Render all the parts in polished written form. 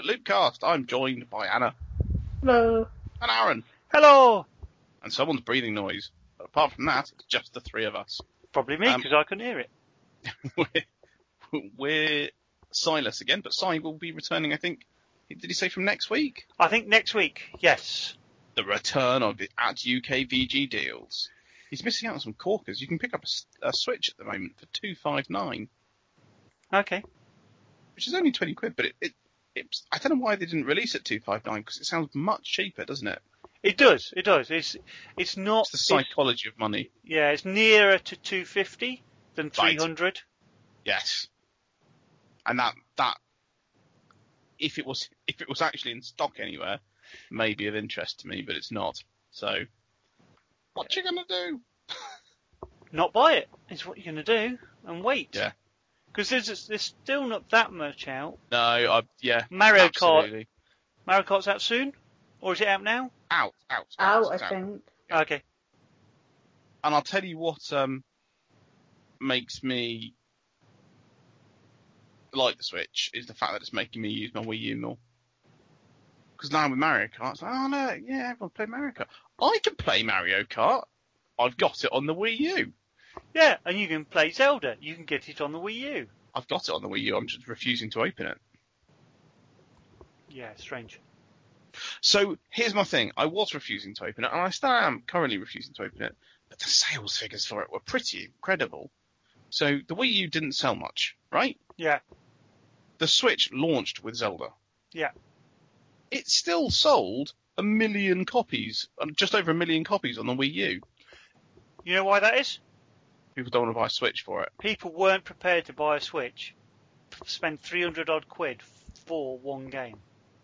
Loopcast. I'm joined by Anna. Hello. And Aaron. Hello! And someone's breathing noise. But apart from that, it's just the three of us. Probably me, because I couldn't hear it. We're Silas again, but Si will be returning, I think. Did he say from next week? I think next week, yes. The return of the at UK VG deals. He's missing out on some corkers. You can pick up a Switch at the moment for $259. Okay. Which is only 20 quid, but I don't know why they didn't release it at $259, because it sounds much cheaper, doesn't it? It does. It's not... It's the psychology of money. Yeah, it's nearer to 250 than 300. Right. Yes. And that if it was actually in stock anywhere, may be of interest to me, but it's not. So, what you gonna do? Not buy it is what you're gonna do, and wait. Yeah. Because there's still not that much out. No, yeah. Mario absolutely. Kart. Mario Kart's out soon, or is it out now? Out, I think. Yeah. Okay. And I'll tell you what makes me like the Switch is the fact that it's making me use my Wii U more. Because now with Mario Kart, it's like, oh no, yeah, everyone play Mario Kart. I can play Mario Kart. I've got it on the Wii U. Yeah, and you can play Zelda. You can get it on the Wii U. I've got it on the Wii U. I'm just refusing to open it. Yeah, strange. So here's my thing. I was refusing to open it, and I still am currently refusing to open it. But the sales figures for it were pretty incredible. So the Wii U didn't sell much, right? Yeah. The Switch launched with Zelda. Yeah. It still sold 1 million copies, just over 1 million copies on the Wii U. You know why that is? People don't want to buy a Switch for it. People weren't prepared to buy a Switch, spend 300 odd quid for one game.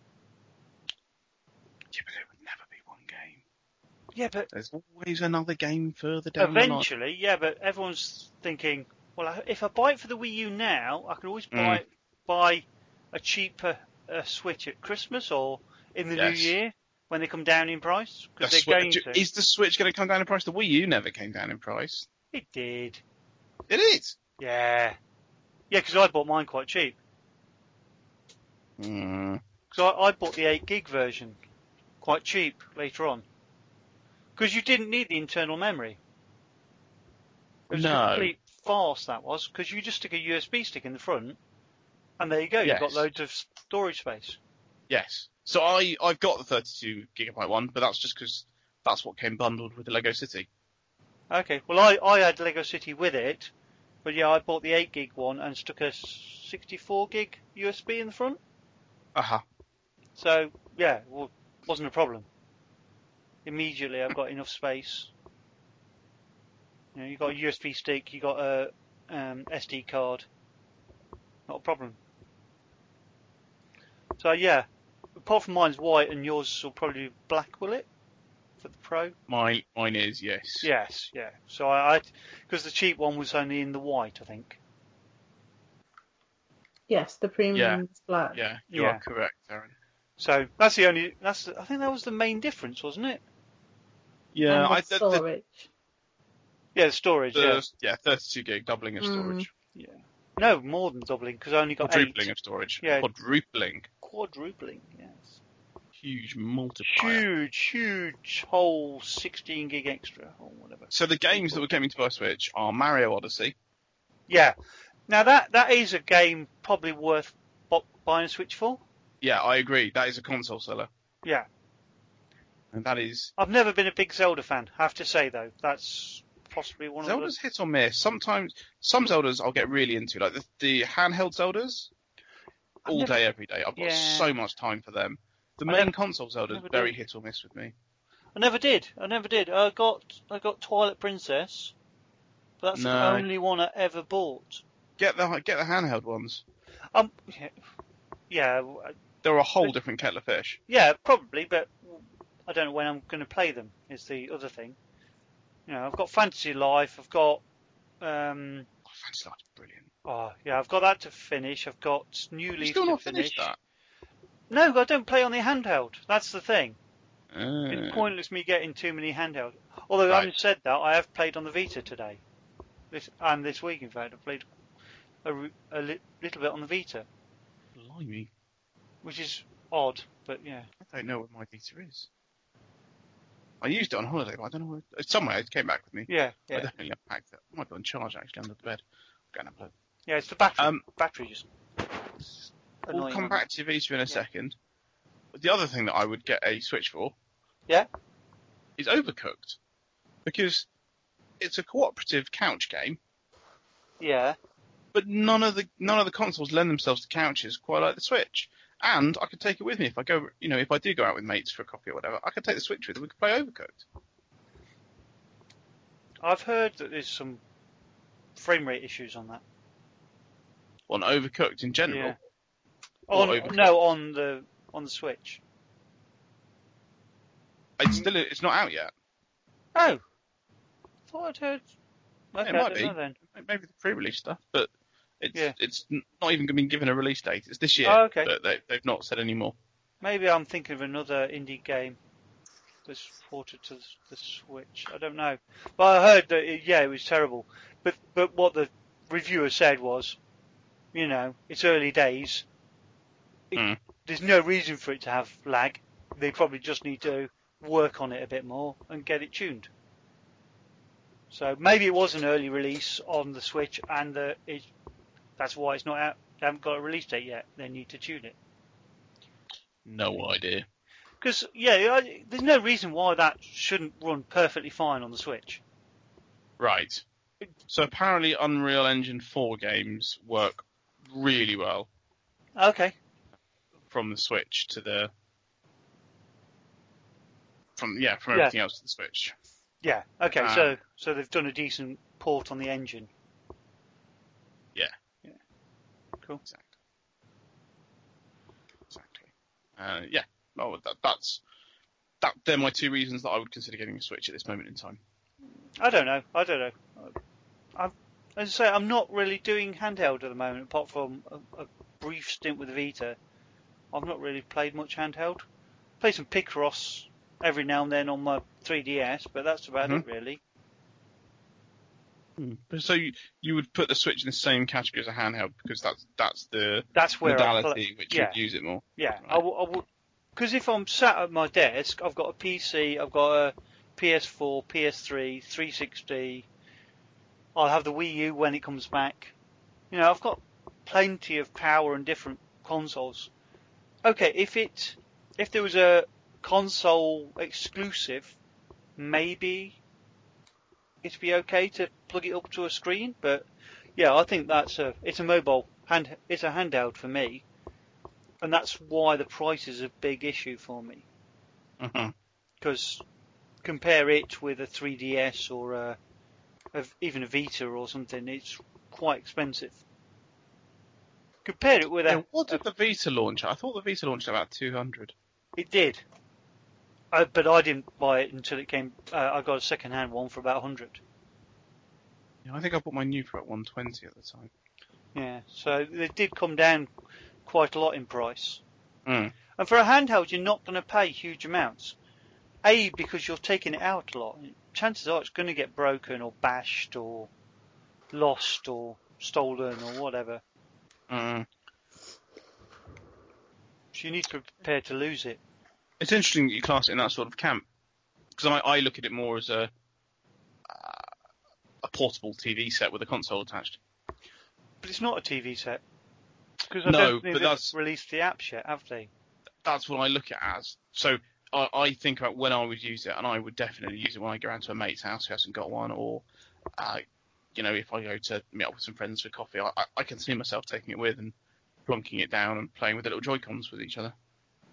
Yeah, but it would never be one game. Yeah, but There's always another game further down the line. eventually, yeah, but everyone's thinking, well, if I buy it for the Wii U now, I can always buy a cheaper Switch at Christmas or in the new year when they come down in price. Because they're going to. Is the Switch going to come down in price? The Wii U never came down in price. It did. It is? Yeah. Yeah, because I bought mine quite cheap. Because I bought the 8 gig version quite cheap later on. Because you didn't need the internal memory. It was a complete farce, that was, because you just stick a USB stick in the front, and there you go, you've got loads of storage space. Yes. So I've got the 32 gigabyte one, but that's just because that's what came bundled with the Lego City. Okay, well I had Lego City with it, but yeah, I bought the 8 gig one and stuck a 64 gig USB in the front. Uh-huh. So, yeah, wasn't a problem. Immediately I've got enough space. You know, you got a USB stick, you got a SD card. Not a problem. So yeah, apart from mine's white and yours will probably be black, will it? For the Pro? Mine is, yes. Yes, yeah. So I because the cheap one was only in the white, I think. Yes, the premium is black. Yeah, you are correct, Aaron. So I think that was the main difference, wasn't it? Yeah, and the storage. Yeah, the storage. Yeah, 32 gig, doubling of storage. Yeah. No, more than doubling because I only got quadrupling 8. Of storage. Yeah. Quadrupling, yes. Huge multiplier. Huge whole 16 gig extra or whatever. So the games that were coming to our Switch are Mario Odyssey. Yeah. Now that is a game probably worth buying a Switch for. Yeah, I agree. That is a console seller. Yeah. And that is... I've never been a big Zelda fan, I have to say, though. That's possibly one Zelda's of the... hit or miss. Sometimes, some Zeldas I'll get really into, like the handheld Zeldas, all day, every day. I've got so much time for them. The main console Zelda's very hit or miss with me. I never did. I got Twilight Princess, but that's the only one I ever bought. Get the handheld ones. Yeah. They're a whole different kettle of fish. Yeah, probably, but I don't know when I'm going to play them, is the other thing. You know, I've got Fantasy Life, I've got... Fantasy Life's brilliant. Oh, yeah, I've got that to finish, I've got New Leaf to finish. You still not finished that? No, I don't play on the handheld, that's the thing. It's pointless me getting too many handheld. Although, having said that, I have played on the Vita today. This week, in fact, I've played a little bit on the Vita. Blimey. Which is odd, but yeah. I don't know where my Vita is. I used it on holiday, but I don't know where... It's somewhere. It came back with me. Yeah. I definitely unpacked it. It might be on charge, actually, under the bed. Go and have a look. Yeah, it's the battery. Battery just... We'll come back to Vita in a second. But the other thing that I would get a Switch for... Yeah? Is Overcooked. Because it's a cooperative couch game. Yeah. But none of the consoles lend themselves to couches quite like the Switch. And I could take it with me if I go, if I do go out with mates for a coffee or whatever, I could take the Switch with me. We could play Overcooked. I've heard that there's some frame rate issues on that. On Overcooked in general. Yeah. On the Switch. It's not out yet. Oh. I thought I'd heard. Okay, it might be. Then. Maybe the pre-release stuff, but it's not even been given a release date. It's this year. Oh, okay. But they've not said any more. Maybe I'm thinking of another indie game that's ported to the Switch. I don't know. But I heard that it was terrible. But what the reviewer said was, it's early days. There's no reason for it to have lag. They probably just need to work on it a bit more and get it tuned. So maybe it was an early release on the Switch, and that's why it's not out. They haven't got a release date yet. They need to tune it. No idea. Because there's no reason why that shouldn't run perfectly fine on the Switch. Right. So apparently Unreal Engine 4 games work really well. Okay. From the Switch to from everything else to the Switch. Yeah. Okay. So they've done a decent port on the engine. Yeah. Yeah. Cool. Exactly. Yeah. Well, they're my two reasons that I would consider getting a Switch at this moment in time. I don't know. As I say, I'm not really doing handheld at the moment, apart from a brief stint with the Vita. I've not really played much handheld. Play some Picross every now and then on my 3DS, but that's about it, really. So you would put the Switch in the same category as a handheld because that's where modality which you'd use it more. Yeah, right. I would. Because if I'm sat at my desk, I've got a PC, I've got a PS4, PS3, 360. I'll have the Wii U when it comes back. I've got plenty of power and different consoles. Okay, if there was a console exclusive, maybe it'd be okay to plug it up to a screen. But yeah, I think it's a mobile it's a handheld for me, and that's why the price is a big issue for me. Because compare it with a 3DS or even a Vita or something, it's quite expensive. Compare it with what did the Vita launch? I thought the Vita launched at about 200. It did. But I didn't buy it until it came. I got a second-hand one for about 100. Yeah, I think I bought my new for about 120 at the time. Yeah, so they did come down quite a lot in price. And for a handheld, you're not going to pay huge amounts. Because you're taking it out a lot. Chances are it's going to get broken or bashed or lost or stolen or whatever. So you need to be prepared to lose it. It's interesting that you class it in that sort of camp, because I look at it more as a portable TV set with a console attached. But it's not a TV set. Because I don't think they've released the apps yet, have they? That's what I look at as. So I think about when I would use it, and I would definitely use it when I go around to a mate's house who hasn't got one, or if I go to meet up with some friends for coffee, I can see myself taking it with and plonking it down and playing with the little Joy-Cons with each other.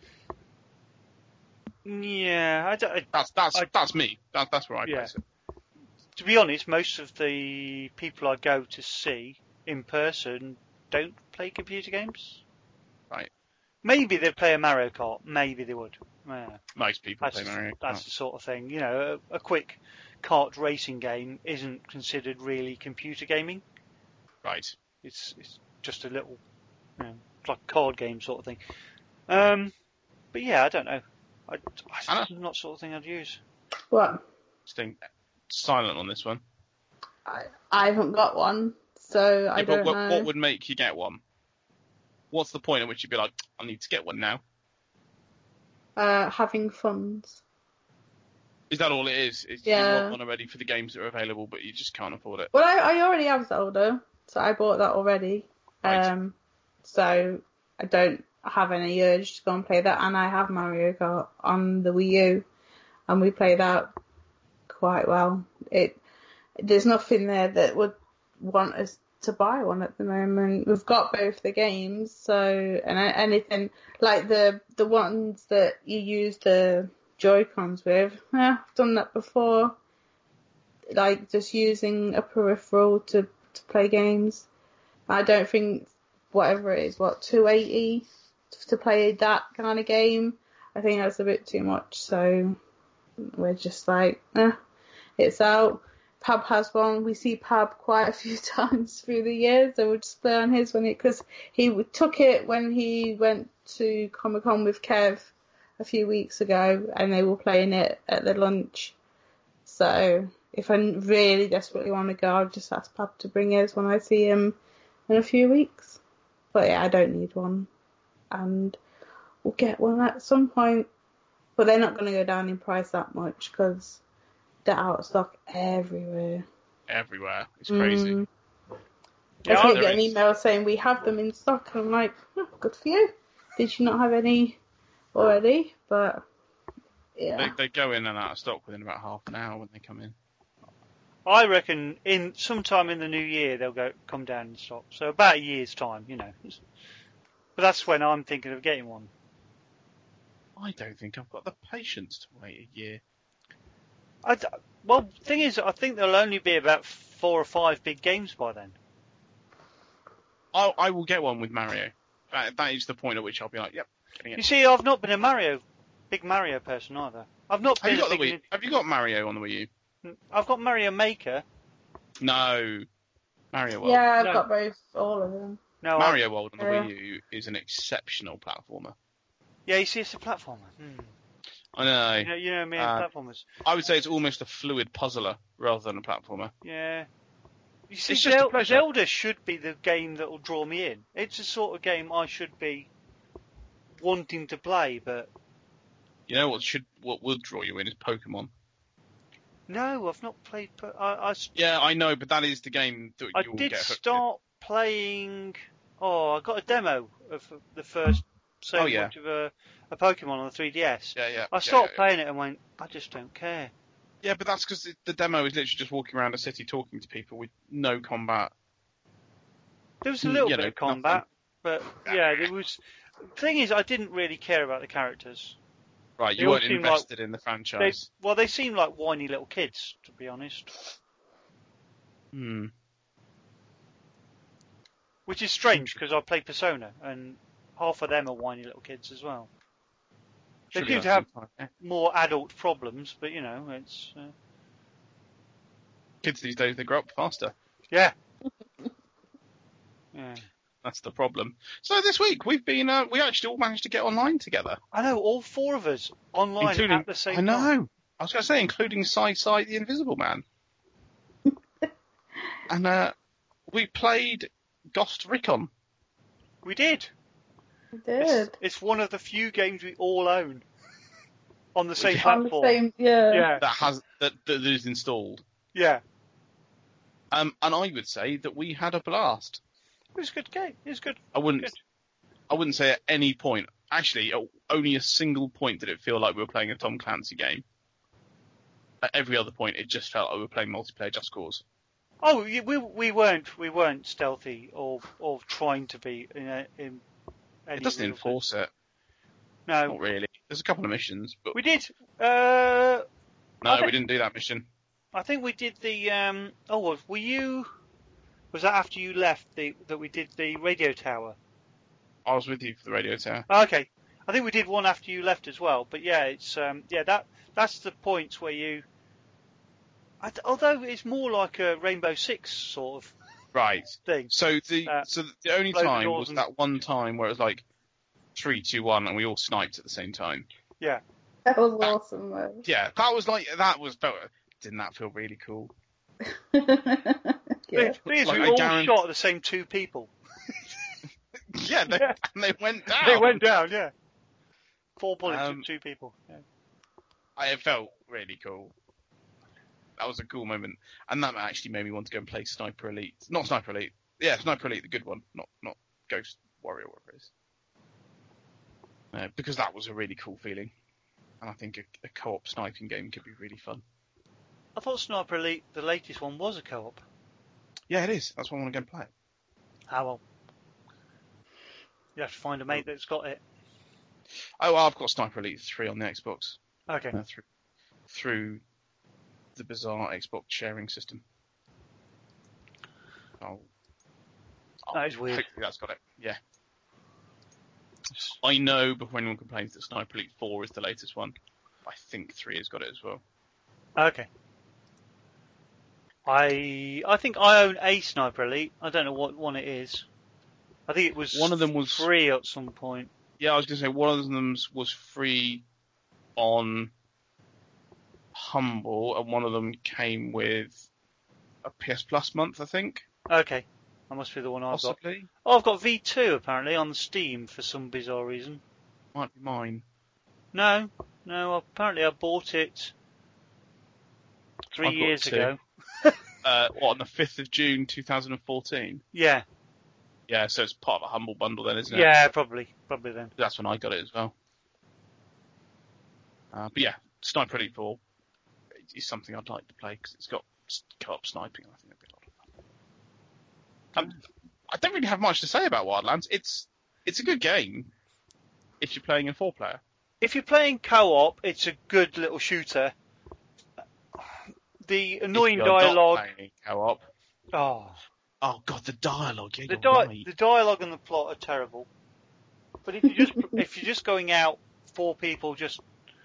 Yeah, that's me. That's where I place it. To be honest, most of the people I go to see in person don't play computer games. Right. Maybe they'd play a Mario Kart. Maybe they would. Yeah. Most people play Mario Kart. That's the sort of thing. A quick kart racing game isn't considered really computer gaming. Right. It's just a little, it's like a card game sort of thing. But yeah, I don't know. It's not the sort of thing I'd use. What? Staying silent on this one. I haven't got one, so I don't know. What would make you get one? What's the point at which you'd be like, I need to get one now? having funds. Is that all it is? You Yeah. want one already for the games that are available, but you just can't afford it. Well, I already have Zelda, so I bought that already. Right. So I don't have any urge to go and play that, and I have Mario Kart on the Wii U, and we play that quite well. There's nothing there that would want us to buy one at the moment. We've got both the games, so and anything like the ones that you use the Joy-Cons with, I've done that before. Like just using a peripheral to play games. I don't think whatever it is, $280 to play that kind of game. I think that's a bit too much. So we're just like, it's out. Pab has one. We see Pab quite a few times through the year, so we'll just play on his one because he took it when he went to Comic-Con with Kev a few weeks ago, and they were playing it at the lunch. So if I really desperately want to go, I'll just ask Pab to bring his when I see him in a few weeks. But yeah, I don't need one, and we'll get one at some point. But they're not going to go down in price that much because they're out of stock everywhere. Everywhere. It's crazy. I keep getting emails saying we have them in stock, and I'm like, good for you. Did you not have any already? But yeah, They go in and out of stock within about half an hour when they come in. I reckon sometime in the new year they'll come down in stock. So about a year's time, But that's when I'm thinking of getting one. I don't think I've got the patience to wait a year. Well, the thing is, I think there'll only be about 4 or 5 big games by then. I will get one with Mario. That is the point at which I'll be like, yep, getting it. You see, I've not been a big Mario person either. I've not been. Have you got Mario on the Wii U? I've got Mario Maker. No. Mario World. Yeah, I've got all of them. No, Mario World on the Wii U is an exceptional platformer. Yeah, you see, it's a platformer. I know. You know me and platformers. I would say it's almost a fluid puzzler rather than a platformer. Yeah. You see, It's just a pleasure. Zelda should be the game that will draw me in. It's the sort of game I should be wanting to play, but... You know what would draw you in is Pokemon. No, I've not played... Yeah, I know, but that is the game that you'll get hooked I did start playing... I got a demo of the first much of a Pokemon on the 3DS. Yeah. I started playing it and went, I just don't care. Yeah, but that's because the demo is literally just walking around a city talking to people with no combat. There was a little bit of combat, but yeah, there was... The thing is, I didn't really care about the characters. Right, you weren't invested in the franchise. They seem like whiny little kids, to be honest. Which is strange, because I play Persona, and half of them are whiny little kids as well. They do have more adult problems, but, it's... Kids these days, they grow up faster. Yeah. Yeah. That's the problem. So this week, we actually all managed to get online together. I know, all 4 of us online at the same time. I know. I was going to say, including Sai the Invisible Man. And we played Ghost Recon. We did. We did. It's one of the few games we all own on the same platform. On the same, yeah. That is installed. Yeah. And I would say that we had a blast. It was a good game. It was good. I wouldn't say at any point. Actually, at only a single point did it feel like we were playing a Tom Clancy game. At every other point, it just felt like we were playing multiplayer Just Cause. Oh, we weren't stealthy or trying to be in any. It doesn't enforce it. No, not really. There's a couple of missions, but we did. No, we didn't do that mission. I think we did the. Were you? Was that after you left that we did the radio tower? I was with you for the radio tower. Okay, I think we did one after you left as well. But yeah, it's that's the points where you. Although it's more like a Rainbow Six sort of thing. So the only time was that one time where it was like 3, 2, 1, and we all sniped at the same time. Yeah, that was awesome though. Yeah, didn't that feel really cool? Yeah. We all shot at the same 2 people. Yeah, and they went down. They went down, yeah. 4 bullets with 2 people. Yeah. It felt really cool. That was a cool moment, and that actually made me want to go and play Sniper Elite. Not Sniper Elite. Yeah, Sniper Elite, the good one, not Ghost Warrior, whatever it is. Because that was a really cool feeling, and I think a co-op sniping game could be really fun. I thought Sniper Elite, the latest one, was a co-op. Yeah, it is. That's why I want to go and play it. Ah, well. You have to find a mate that's got it. Oh, well, I've got Sniper Elite 3 on the Xbox. Okay. Through the bizarre Xbox sharing system. That is weird. Hopefully that's got it. Yeah. I know before anyone complains that Sniper Elite 4 is the latest one. I think 3 has got it as well. Okay. I think I own a Sniper Elite. I don't know what one it is. I think it was one of them was free at some point. Yeah, I was going to say one of them was free on Humble, and one of them came with a PS Plus month, I think. Okay. That must be the one I've Possibly. got. Oh, I've got V2 apparently on Steam for some bizarre reason. Might be mine. No, apparently I bought it 3 years ago. On the 5th of June 2014? Yeah. Yeah, so it's part of a Humble bundle then, isn't it? Yeah, probably then. That's when I got it as well. But yeah, Sniper Elite 4 is something I'd like to play because it's got co-op sniping. I think it'd be a lot of fun. I don't really have much to say about Wildlands. It's a good game if you're playing in 4-player. If you're playing co-op, it's a good little shooter. The annoying dialogue. Not playing co-op. Oh god, the dialogue. Yeah, the dialogue and the plot are terrible. But if you're just going out, 4 people just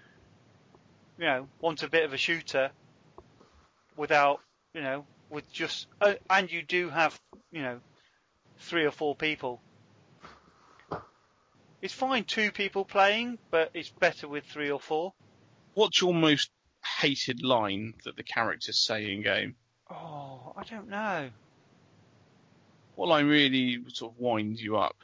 want a bit of a shooter without with just and you do have 3 or 4 people. It's fine 2 people playing, but it's better with 3 or 4. What's your most hated line that the characters say in game? Oh, I don't know. What line really sort of winds you up?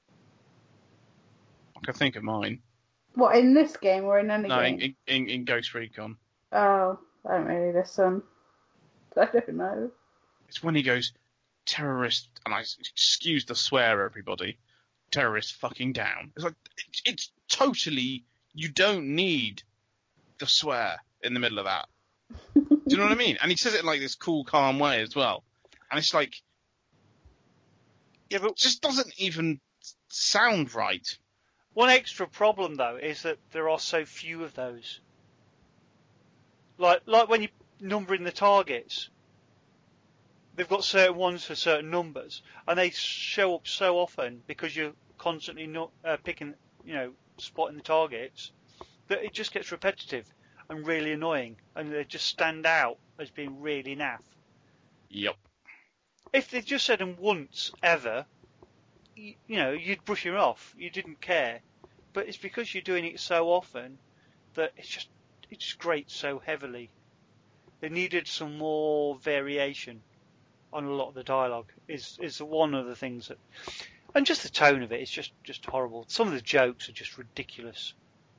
I can think of mine. What, in this game or in any game? No, in Ghost Recon. Oh, I don't really listen. I don't know. It's when he goes, terrorist, and I excuse the swear, everybody, terrorist fucking down. It's like, it's totally, you don't need the swear in the middle of that. Do you know what I mean? And he says it in like this cool, calm way as well. And it's like, yeah, but it just doesn't even sound right. One extra problem though is that there are so few of those. Like when you're numbering the targets, they've got certain ones for certain numbers, and they show up so often because you're constantly picking, spotting the targets, that it just gets repetitive and really annoying, and they just stand out as being really naff. Yep. If they just said them once ever, you'd brush it off. You didn't care. But it's because you're doing it so often that it just grates so heavily. They needed some more variation on a lot of the dialogue. Is one of the things that, and just the tone of it is just horrible. Some of the jokes are just ridiculous.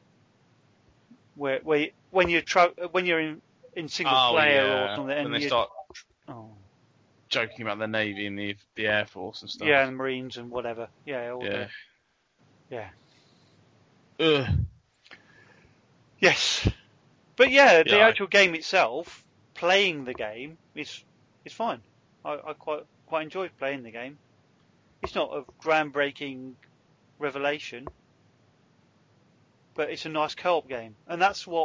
When you're in single player or something, and when they start joking about the Navy and the Air Force and stuff. Yeah, and the Marines and whatever. Yeah. Ugh. Yes. But the actual game itself, playing the game is fine. I quite enjoy playing the game. It's not a groundbreaking revelation, but it's a nice co-op game, and that's what.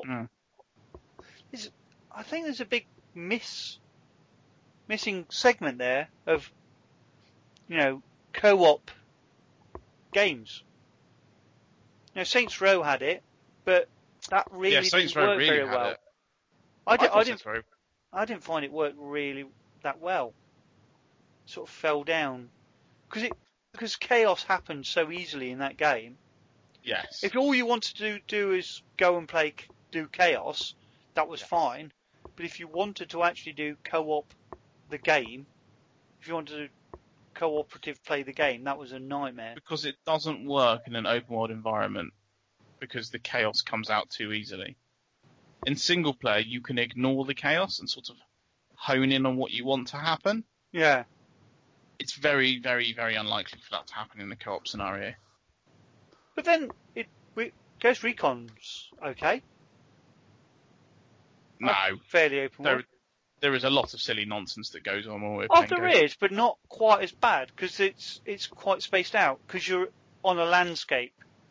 I think there's a big missing segment there of co-op games. Saints Row had it, but that really didn't work very well. I didn't find it work really that well. It sort of fell down because chaos happened so easily in that game. Yes. If all you wanted to do is go and do chaos, that was fine. But if you wanted to actually do co-op the game, if you wanted to cooperative play the game, that was a nightmare. Because it doesn't work in an open world environment. because the chaos comes out too easily. In single player, you can ignore the chaos and sort of hone in on what you want to happen. Yeah. It's very, very, very unlikely for that to happen in the co-op scenario. But then Ghost Recon's okay. No. Fairly open world. There is a lot of silly nonsense that goes on when we're Oh, playing there Ghost. is, but not quite as bad, because it's quite spaced out, because you're on a landscape.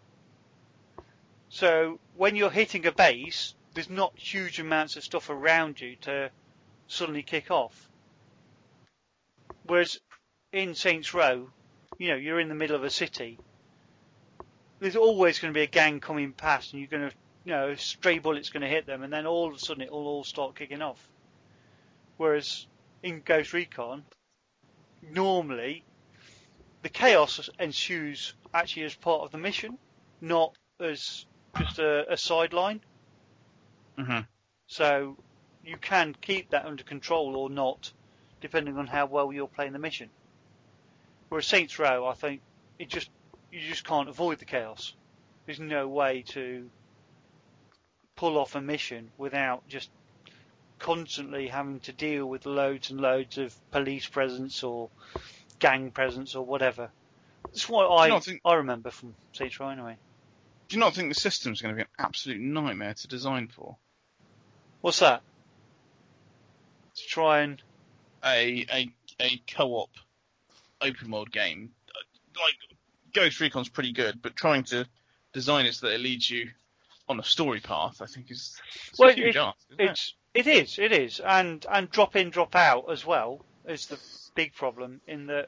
So when you're hitting a base, there's not huge amounts of stuff around you to suddenly kick off. Whereas in Saints Row, you're in the middle of a city. There's always going to be a gang coming past, and you're going to, a stray bullet's going to hit them, and then all of a sudden it'll all start kicking off. Whereas in Ghost Recon, normally the chaos ensues actually as part of the mission, not as just a sideline. Mm-hmm. So you can keep that under control or not, depending on how well you're playing the mission. Whereas Saints Row, I think you just can't avoid the chaos. There's no way to pull off a mission without just constantly having to deal with loads and loads of police presence or gang presence or whatever. That's what I remember from Saints Row anyway. Do you not think the system's going to be an absolute nightmare to design for? What's that? To try and a co-op open world game. Like Ghost Recon's pretty good, but trying to design it so that it leads you on a story path, I think is a huge ask. It is, and drop in, drop out as well is the big problem. In that,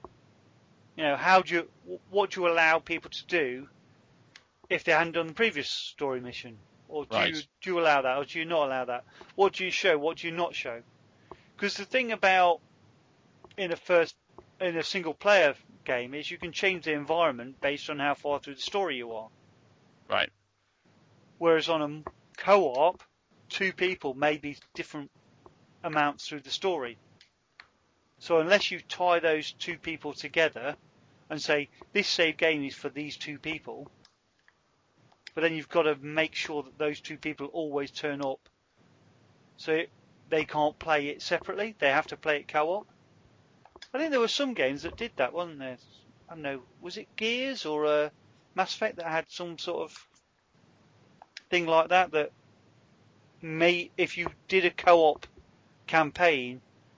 what do you allow people to do if they hadn't done the previous story mission, or do you allow that, or do you not allow that? What do you show? What do you not show? Because the thing about in a single player game is you can change the environment based on how far through the story you are. Right. Whereas on a co-op, two people may be different amounts through the story. So unless you tie those two people together and say, this save game is for these two people, but then you've got to make sure that those two people always turn up. So they can't play it separately. They have to play it co-op. I think there were some games that did that, wasn't there? I don't know, was it Gears or Mass Effect that had some sort of thing like that if you did a co-op campaign,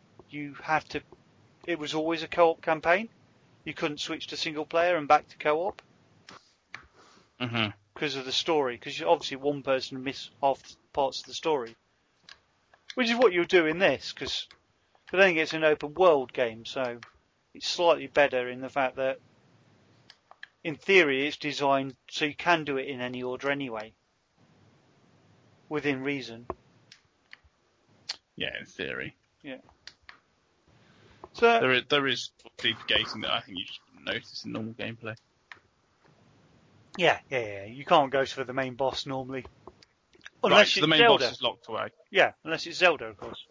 it was always a co-op campaign. You couldn't switch to single player and back to co-op. Mm-hmm. Because of the story, because obviously one person missed half parts of the story. Which is what you'll do in this, but then it's an open world game, so it's slightly better in the fact that, in theory, it's designed so you can do it in any order anyway. Within reason. Yeah, in theory. Yeah. So there is deep gating that I think you just notice in normal gameplay. Yeah. You can't go for the main boss normally. Unless the main boss is locked away. Yeah, unless it's Zelda, of course.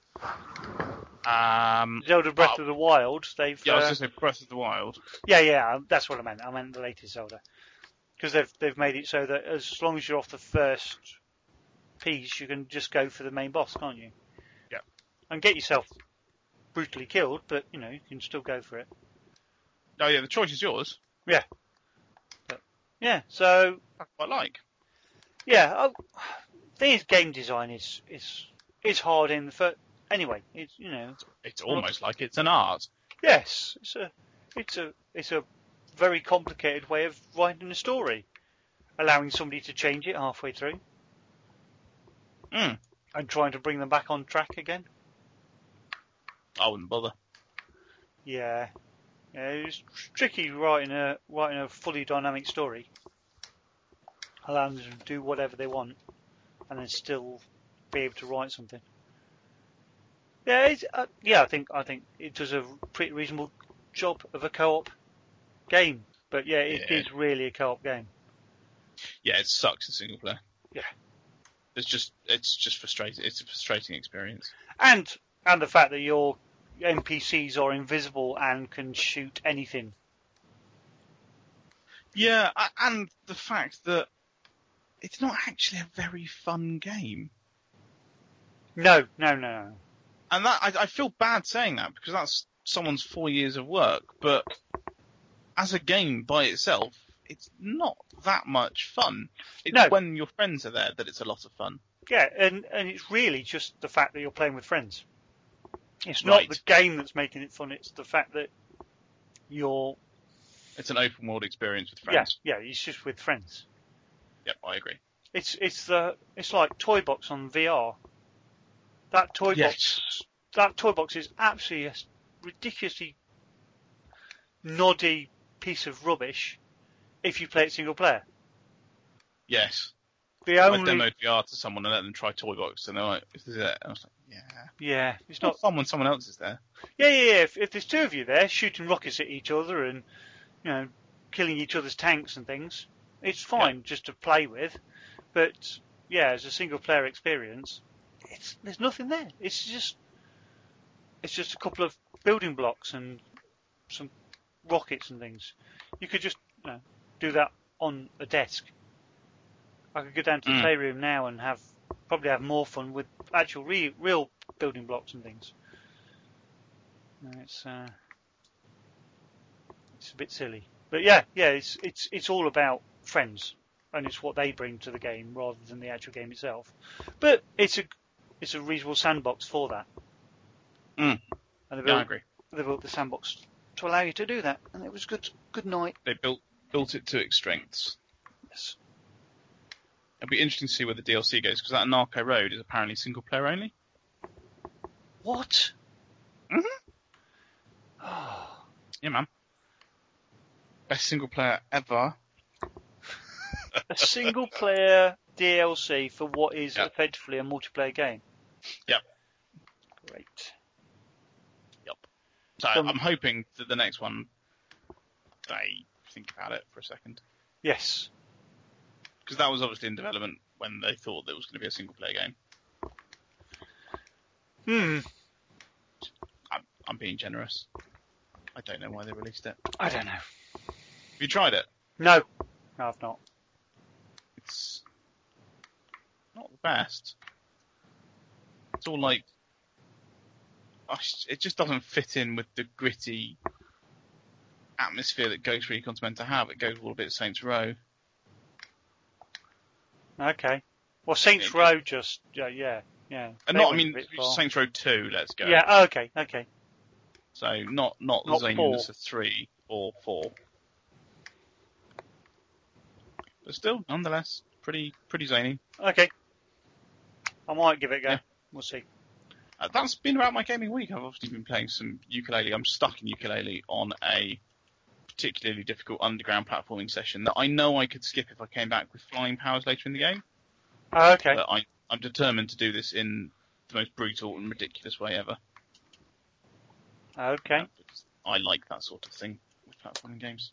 Zelda Breath of the Wild, they've... Yeah, I was going to say Breath of the Wild. Yeah, that's what I meant. I meant the latest Zelda. Because they've made it so that as long as you're off the first piece, you can just go for the main boss, can't you? Yeah. And get yourself brutally killed, but, you can still go for it. Oh, yeah, the choice is yours. Yeah. Yeah, so... I quite like. Yeah, this game design is hard in the first... Anyway, it's It's almost like it's an art. Yes, it's a very complicated way of writing a story, allowing somebody to change it halfway through, and trying to bring them back on track again. I wouldn't bother. Yeah, it's tricky writing a fully dynamic story, allowing them to do whatever they want, and then still be able to write something. Yeah, I think it does a pretty reasonable job of a co-op game. But yeah, it is really a co-op game. Yeah, it sucks in single player. Yeah, it's just frustrating. It's a frustrating experience. And the fact that your NPCs are invisible and can shoot anything. Yeah, and the fact that it's not actually a very fun game. No. And that I feel bad saying that because that's someone's 4 years of work, but as a game by itself, it's not that much fun. It's when your friends are there that it's a lot of fun. Yeah, and it's really just the fact that you're playing with friends. It's not the game that's making it fun, it's the fact that you're... It's an open world experience with friends. Yeah, it's just with friends. Yep, I agree. It's like Toy Box on VR. That toy box is absolutely a ridiculously noddy piece of rubbish if you play it single player. Yes. I demoed VR to someone and let them try Toy Box, and they're like, "Is this it?" And I was like, "Yeah." Yeah, it's not fun when someone else is there. Yeah. If there's two of you there shooting rockets at each other and killing each other's tanks and things, it's fine just to play with. But yeah, as a single player experience, there's nothing there. It's just a couple of building blocks and some rockets and things. You could just do that on a desk. I could go down to the playroom now and probably have more fun with actual real building blocks and things. It's a bit silly, but yeah, it's all about friends, and it's what they bring to the game rather than the actual game itself. But it's a reasonable sandbox for that. And I agree. They built the sandbox to allow you to do that, and it was good. Good night. They built it to its strengths. Yes. It'll be interesting to see where the DLC goes, because that Narco Road is apparently single player only. What? Yeah, man. Best single player ever. A single player DLC for what is effectively a multiplayer game. Yep. Great. Yep. So I'm hoping that the next one, they think about it for a second. Yes. Because that was obviously in development when they thought there was going to be a single player game. I'm being generous. I don't know why they released it. I don't know. Have you tried it? No, I've not. It's not the best. It's all like... it just doesn't fit in with the gritty atmosphere that Ghost Recon's meant to have. It goes all a bit Saints Row. Okay. Well, Saints Row just... Yeah. And not, I mean, Saints Row 2, let's go. Yeah, okay. So, not the zaniness of 3 or 4. But still, nonetheless, pretty zany. Okay. I might give it a go. Yeah. We'll see. That's been about my gaming week. I've obviously been playing some ukulele. I'm stuck in ukulele on a particularly difficult underground platforming session that I know I could skip if I came back with flying powers later in the game. Okay. But I'm determined to do this in the most brutal and ridiculous way ever. Okay. Because I like that sort of thing with platforming games.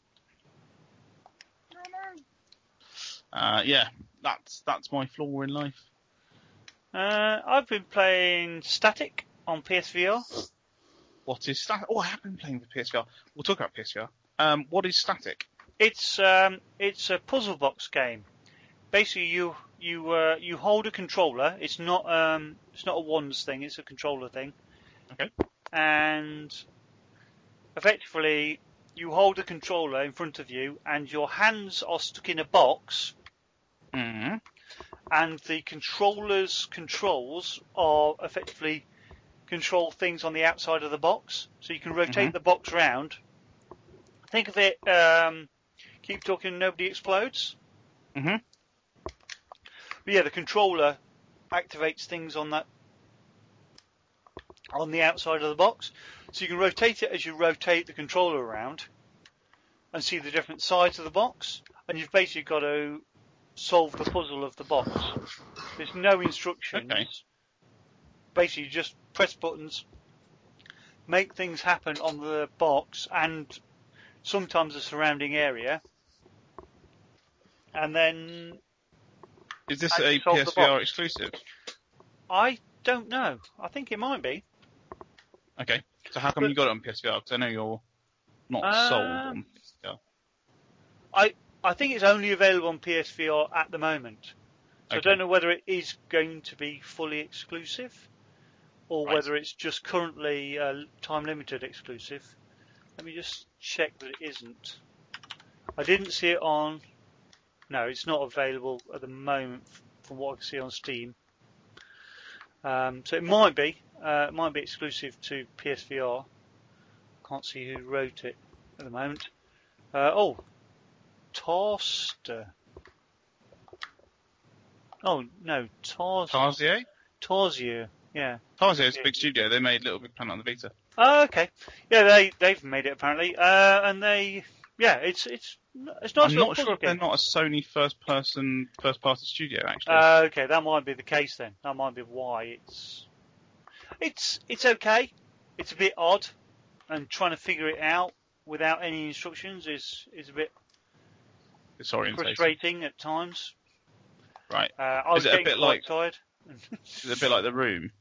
Yeah, that's my flaw in life. I've been playing Static on PSVR. What is Static? Oh, I have been playing with PSVR. We'll talk about PSVR. What is Static? It's a puzzle box game. Basically, you hold a controller. It's not a wands thing. It's a controller thing. Okay. And effectively, you hold a controller in front of you, and your hands are stuck in a box. Mm-hmm. And the controller's controls are effectively control things on the outside of the box. So you can rotate the box round. Think of it, Keep Talking Nobody Explodes. Mm-hmm. But yeah, the controller activates things on the outside of the box. So you can rotate it as you rotate the controller around and see the different sides of the box. And you've basically got to solve the puzzle of the box. There's no instructions. Okay. Basically, you just press buttons, make things happen on the box and sometimes the surrounding area, and then... Is this a PSVR exclusive? I don't know. I think it might be. Okay. So how come you got it on PSVR? Because I know you're not sold on PSVR. I think it's only available on PSVR at the moment. So I don't know whether it is going to be fully exclusive or whether it's just currently time limited exclusive. Let me just check that it isn't. I didn't see it on. No, it's not available at the moment from what I can see on Steam. So it might be exclusive to PSVR. Can't see who wrote it at the moment. Torster. Oh no, Tarsier? Tarsier, yeah. Tarsier is a big studio. They made Little Big Planet on the Vita. Oh, okay. Yeah, they've made it apparently, and it's nice. I'm not sure if they're not a Sony first party studio actually. Okay, that might be the case then. That might be why it's okay. It's a bit odd, and trying to figure it out without any instructions is a bit frustrating at times. Right. I was getting quite tired. Is it a bit like The Room?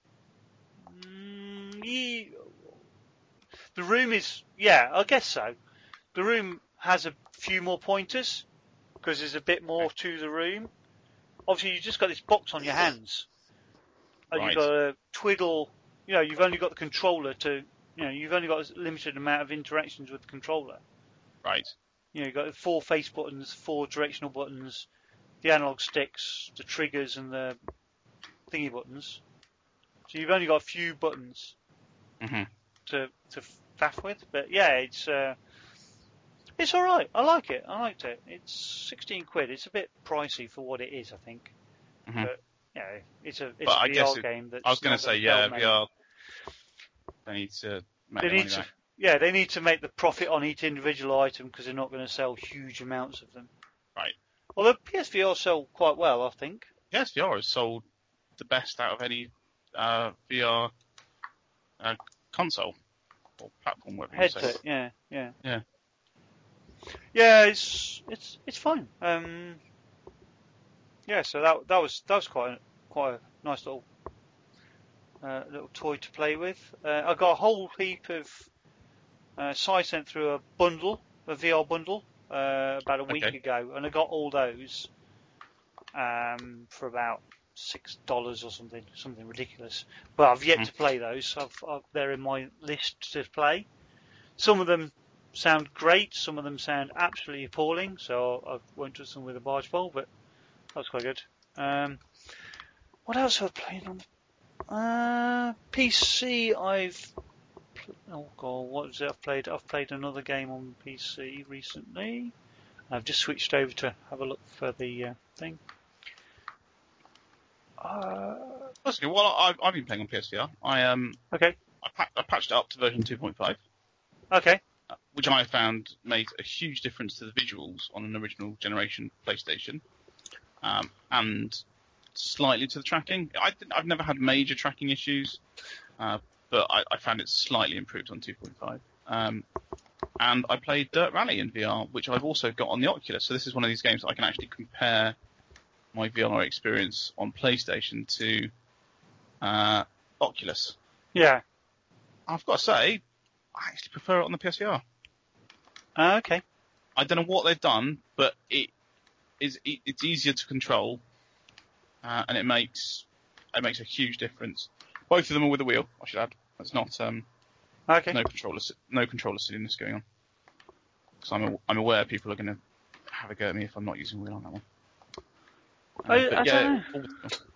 Yeah. The Room is, I guess so. The Room has a few more pointers because there's a bit more to the room. Obviously, you just got this box on your hands, and you've got to twiddle. You've only got the controller to. You've only got a limited amount of interactions with the controller. Right. You've got the 4 face buttons, 4 directional buttons, the analog sticks, the triggers, and the thingy buttons. So you've only got a few buttons to faff with. But yeah, it's all right. I like it. I liked it. It's £16. It's a bit pricey for what it is, I think. But it's a VR game. I was going to say, VR. They need to make money back. Yeah, they need to make the profit on each individual item because they're not going to sell huge amounts of them. Right. Although PSVR sold quite well, I think. PSVR has sold the best out of any VR console or platform, whatever you say. Headset, yeah. Yeah, it's fine. So that was quite a nice little toy to play with. I got a whole heap of. Si sent through a VR bundle, about a week ago, and I got all those for about $6 or something ridiculous. But I've yet to play those. They're in my list to play. Some of them sound great, some of them sound absolutely appalling, so I won't touch them with a barge pole, but that's quite good. What else have I played on PC? What was it I've played? I've played another game on PC recently. I've just switched over to have a look for the thing. That's good. Well, I've been playing on PSVR. I patched it up to version 2.5. Okay. Which I found made a huge difference to the visuals on an original generation PlayStation, and slightly to the tracking. I've never had major tracking issues, but I found it slightly improved on 2.5. And I played Dirt Rally in VR, which I've also got on the Oculus. So this is one of these games that I can actually compare my VR experience on PlayStation to Oculus. Yeah. I've got to say, I actually prefer it on the PSVR. Okay. I don't know what they've done, but it's easier to control, and it makes a huge difference. Both of them are with a wheel, I should add. It's not no controller silliness going on. Because I'm aware people are going to have a go at me if I'm not using a wheel on that one. I don't know.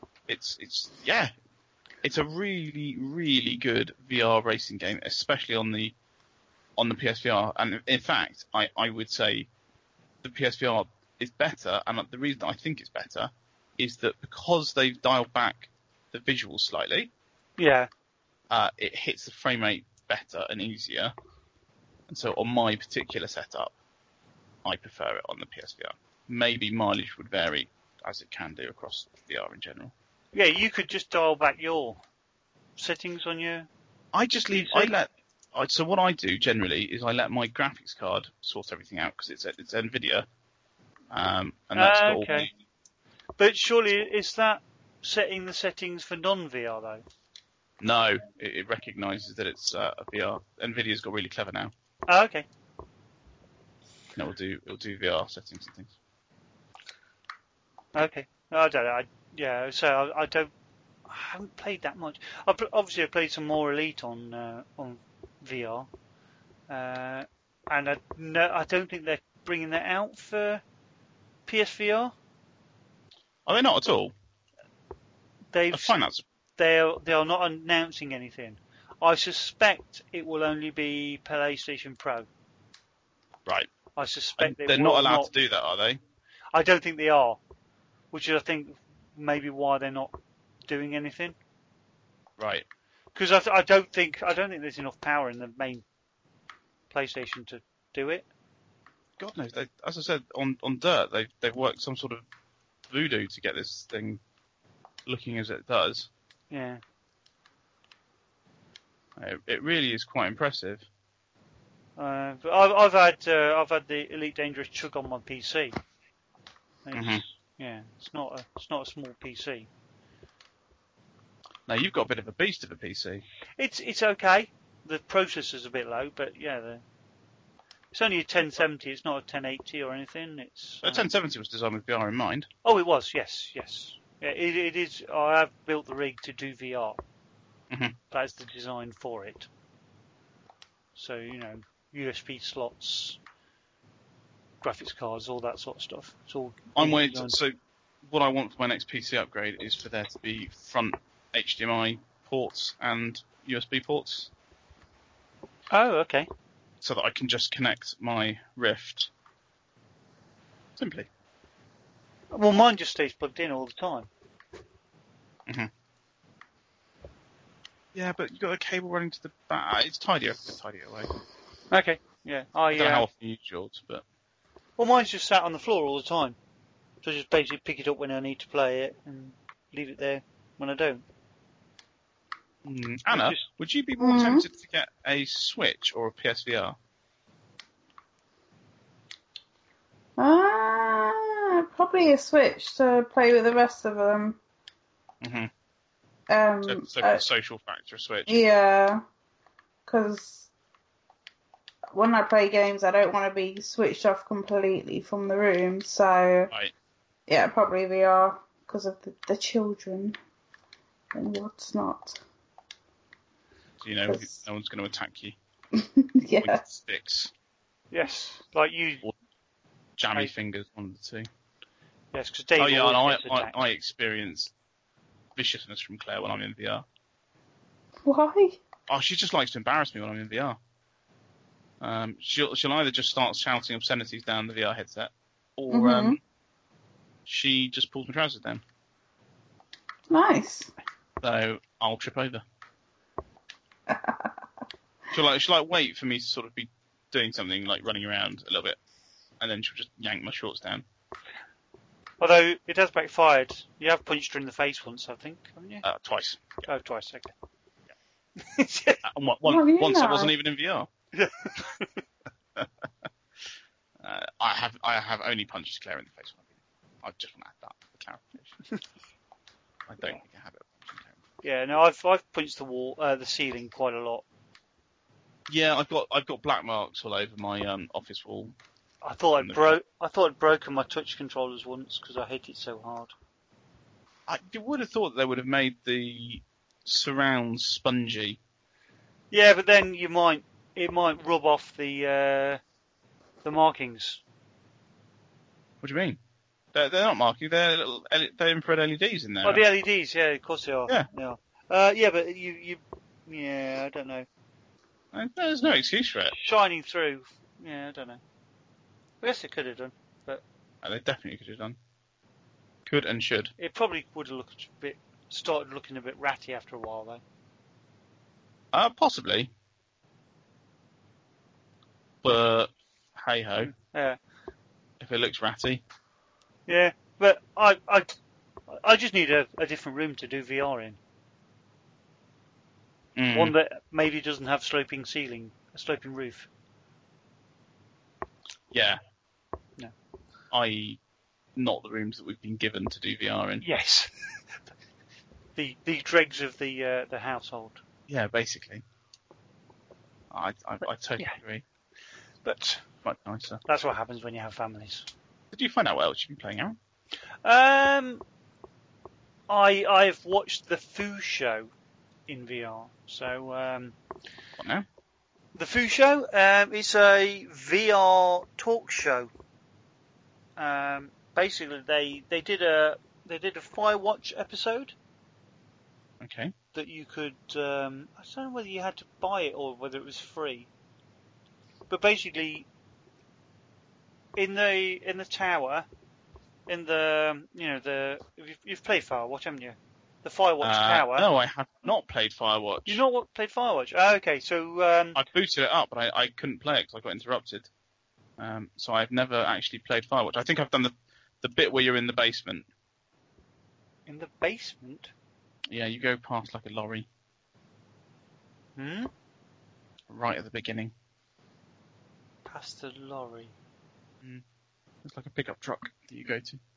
It's a really, really good VR racing game, especially on the PSVR. And in fact, I would say the PSVR is better, and the reason I think it's better is that because they've dialed back the visuals slightly, it hits the frame rate better and easier. And so on my particular setup, I prefer it on the PSVR. Maybe mileage would vary, as it can do across VR in general. Yeah, you could just dial back your settings on your... So what I do generally is I let my graphics card sort everything out because it's NVIDIA, and that's got all the... But surely is that setting the settings for non-VR though? No, it recognises that it's a VR. NVIDIA's got really clever now. Oh, okay. And it'll do VR settings and things. Okay. I don't know. I don't. I haven't played that much. Obviously, I played some more Elite on VR, and I don't think they're bringing that out for PSVR. Are they not at all? I find that's... They are not announcing anything. I suspect it will only be PlayStation Pro. Right. I suspect they're not allowed to do that, are they? I don't think they are, which is, I think, maybe why they're not doing anything. Right. Because I don't think there's enough power in the main PlayStation to do it. God knows. As I said on Dirt, they've worked some sort of voodoo to get this thing looking as it does. Yeah. It really is quite impressive. But I've had the Elite Dangerous Chug on my PC. Yeah, it's not a small PC. Now you've got a bit of a beast of a PC. It's okay. The processor's a bit low, but yeah, it's only a 1070. It's not a 1080 or anything. It's 1070 was designed with VR in mind. Oh, it was. Yes. Yeah, it is. I have built the rig to do VR. That's the design for it. So, USB slots, graphics cards, all that sort of stuff. It's all. I'm waiting. So, what I want for my next PC upgrade is for there to be front HDMI ports and USB ports. Oh, okay. So that I can just connect my Rift simply. Well, mine just stays plugged in all the time. Yeah, but you've got a cable running to the back. It's tidier if it's tidy away. Okay, yeah. I don't know how often you use yours, but... Well, mine's just sat on the floor all the time. So I just basically pick it up when I need to play it and leave it there when I don't. Anna, would you be more tempted to get a Switch or a PSVR? Probably a Switch to play with the rest of them. So for the social factor, Switch. Yeah, because when I play games, I don't want to be switched off completely from the room. So, yeah, probably VR because of the children and what's not. So no one's going to attack you. Yeah. With sticks. Yes, like you. Or jammy fingers, one of the two. Yes, because Dave. I experience viciousness from Claire when I'm in VR. Why? Oh, she just likes to embarrass me when I'm in VR. She'll either just start shouting obscenities down the VR headset, or she just pulls my trousers down. Nice. So I'll trip over. She'll wait for me to sort of be doing something like running around a little bit, and then she'll just yank my shorts down. Although it has backfired. You have punched her in the face once, I think, haven't you? Twice. Oh, twice. Okay. Yeah. Once I wasn't even in VR. I have only punched Claire in the face. I just want to add that for clarification. I don't think I have it. Yeah, no, I've punched the ceiling quite a lot. Yeah, I've got black marks all over my office wall. I thought I'd broken my touch controllers once because I hit it so hard. I would have thought they would have made the surround spongy. Yeah, but then it might rub off the markings. What do you mean? They're not marking. They're infrared LEDs in there. Oh, the LEDs. Yeah, of course they are. Yeah. Yeah, but you. Yeah, I don't know. There's no excuse for it. Shining through. Yeah, I don't know. I guess they could have done, but they definitely could have done. Could and should. It probably would have started looking a bit ratty after a while, though. Possibly. But hey ho. Yeah. If it looks ratty. Yeah, but I just need a different room to do VR in. One that maybe doesn't have sloping roof. Yeah. No. I.e., not the rooms that we've been given to do VR in. Yes. the dregs of the household. Yeah, basically. I totally agree. But much nicer. That's what happens when you have families. Did you find out what else you've been playing out? I've watched the Foo Show in VR. So What now? the Foo Show is a VR talk show. Basically, they did a Firewatch episode. Okay. That you could, I don't know whether you had to buy it or whether it was free. But basically, in the tower, in the, you've played Firewatch, haven't you? The Firewatch tower. No, I have not played Firewatch. You've not played Firewatch? Oh, okay, so... I booted it up, but I couldn't play it because I got interrupted. So I've never actually played Firewatch. I think I've done the bit where you're in the basement. In the basement? Yeah, you go past like a lorry. Right at the beginning. Past the lorry. It's like a pickup truck that you go to.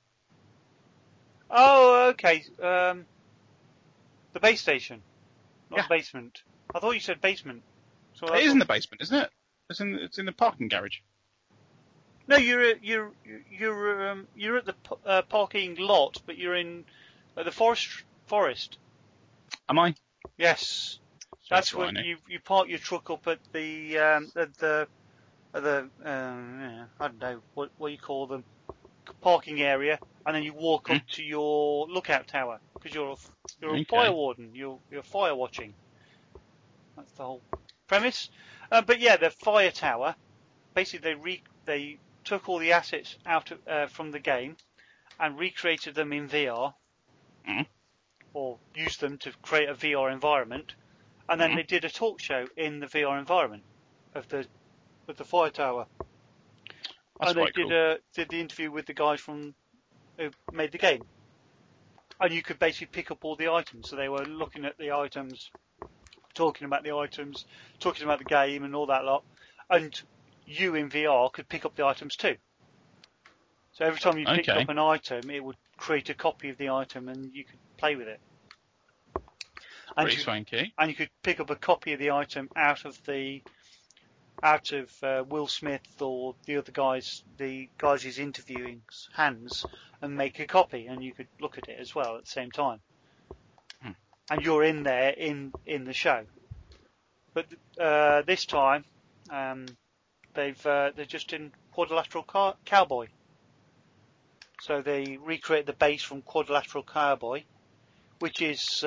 Oh, okay. The base station. Not the Yeah. basement. I thought you said basement. So It is in the basement, isn't it? It's in the parking garage. No, you're at the parking lot, but you're in the forest. Am I? Yes, that's when you park your truck up at the I don't know what you call them, parking area, and then you walk up to your lookout tower because you're a fire warden. You're fire watching. That's the whole premise. But yeah, the fire tower. Basically, they took all the assets out from the game and recreated them in VR, or used them to create a VR environment, and then they did a talk show in the VR environment of the fire tower. That's and they quite cool. did the interview with the guys who made the game, and you could basically pick up all the items. So they were looking at the items, talking about the items, talking about the game and all that lot, and you in VR could pick up the items too. So every time you picked up an item, it would create a copy of the item and you could play with it. Pretty swanky. And you could pick up a copy of the item out of Will Smith or the other guys he's interviewing's hands and make a copy, and you could look at it as well at the same time. And you're in there in the show. But this time, they're just in Quadrilateral Cowboy. So they recreate the base from Quadrilateral Cowboy, which is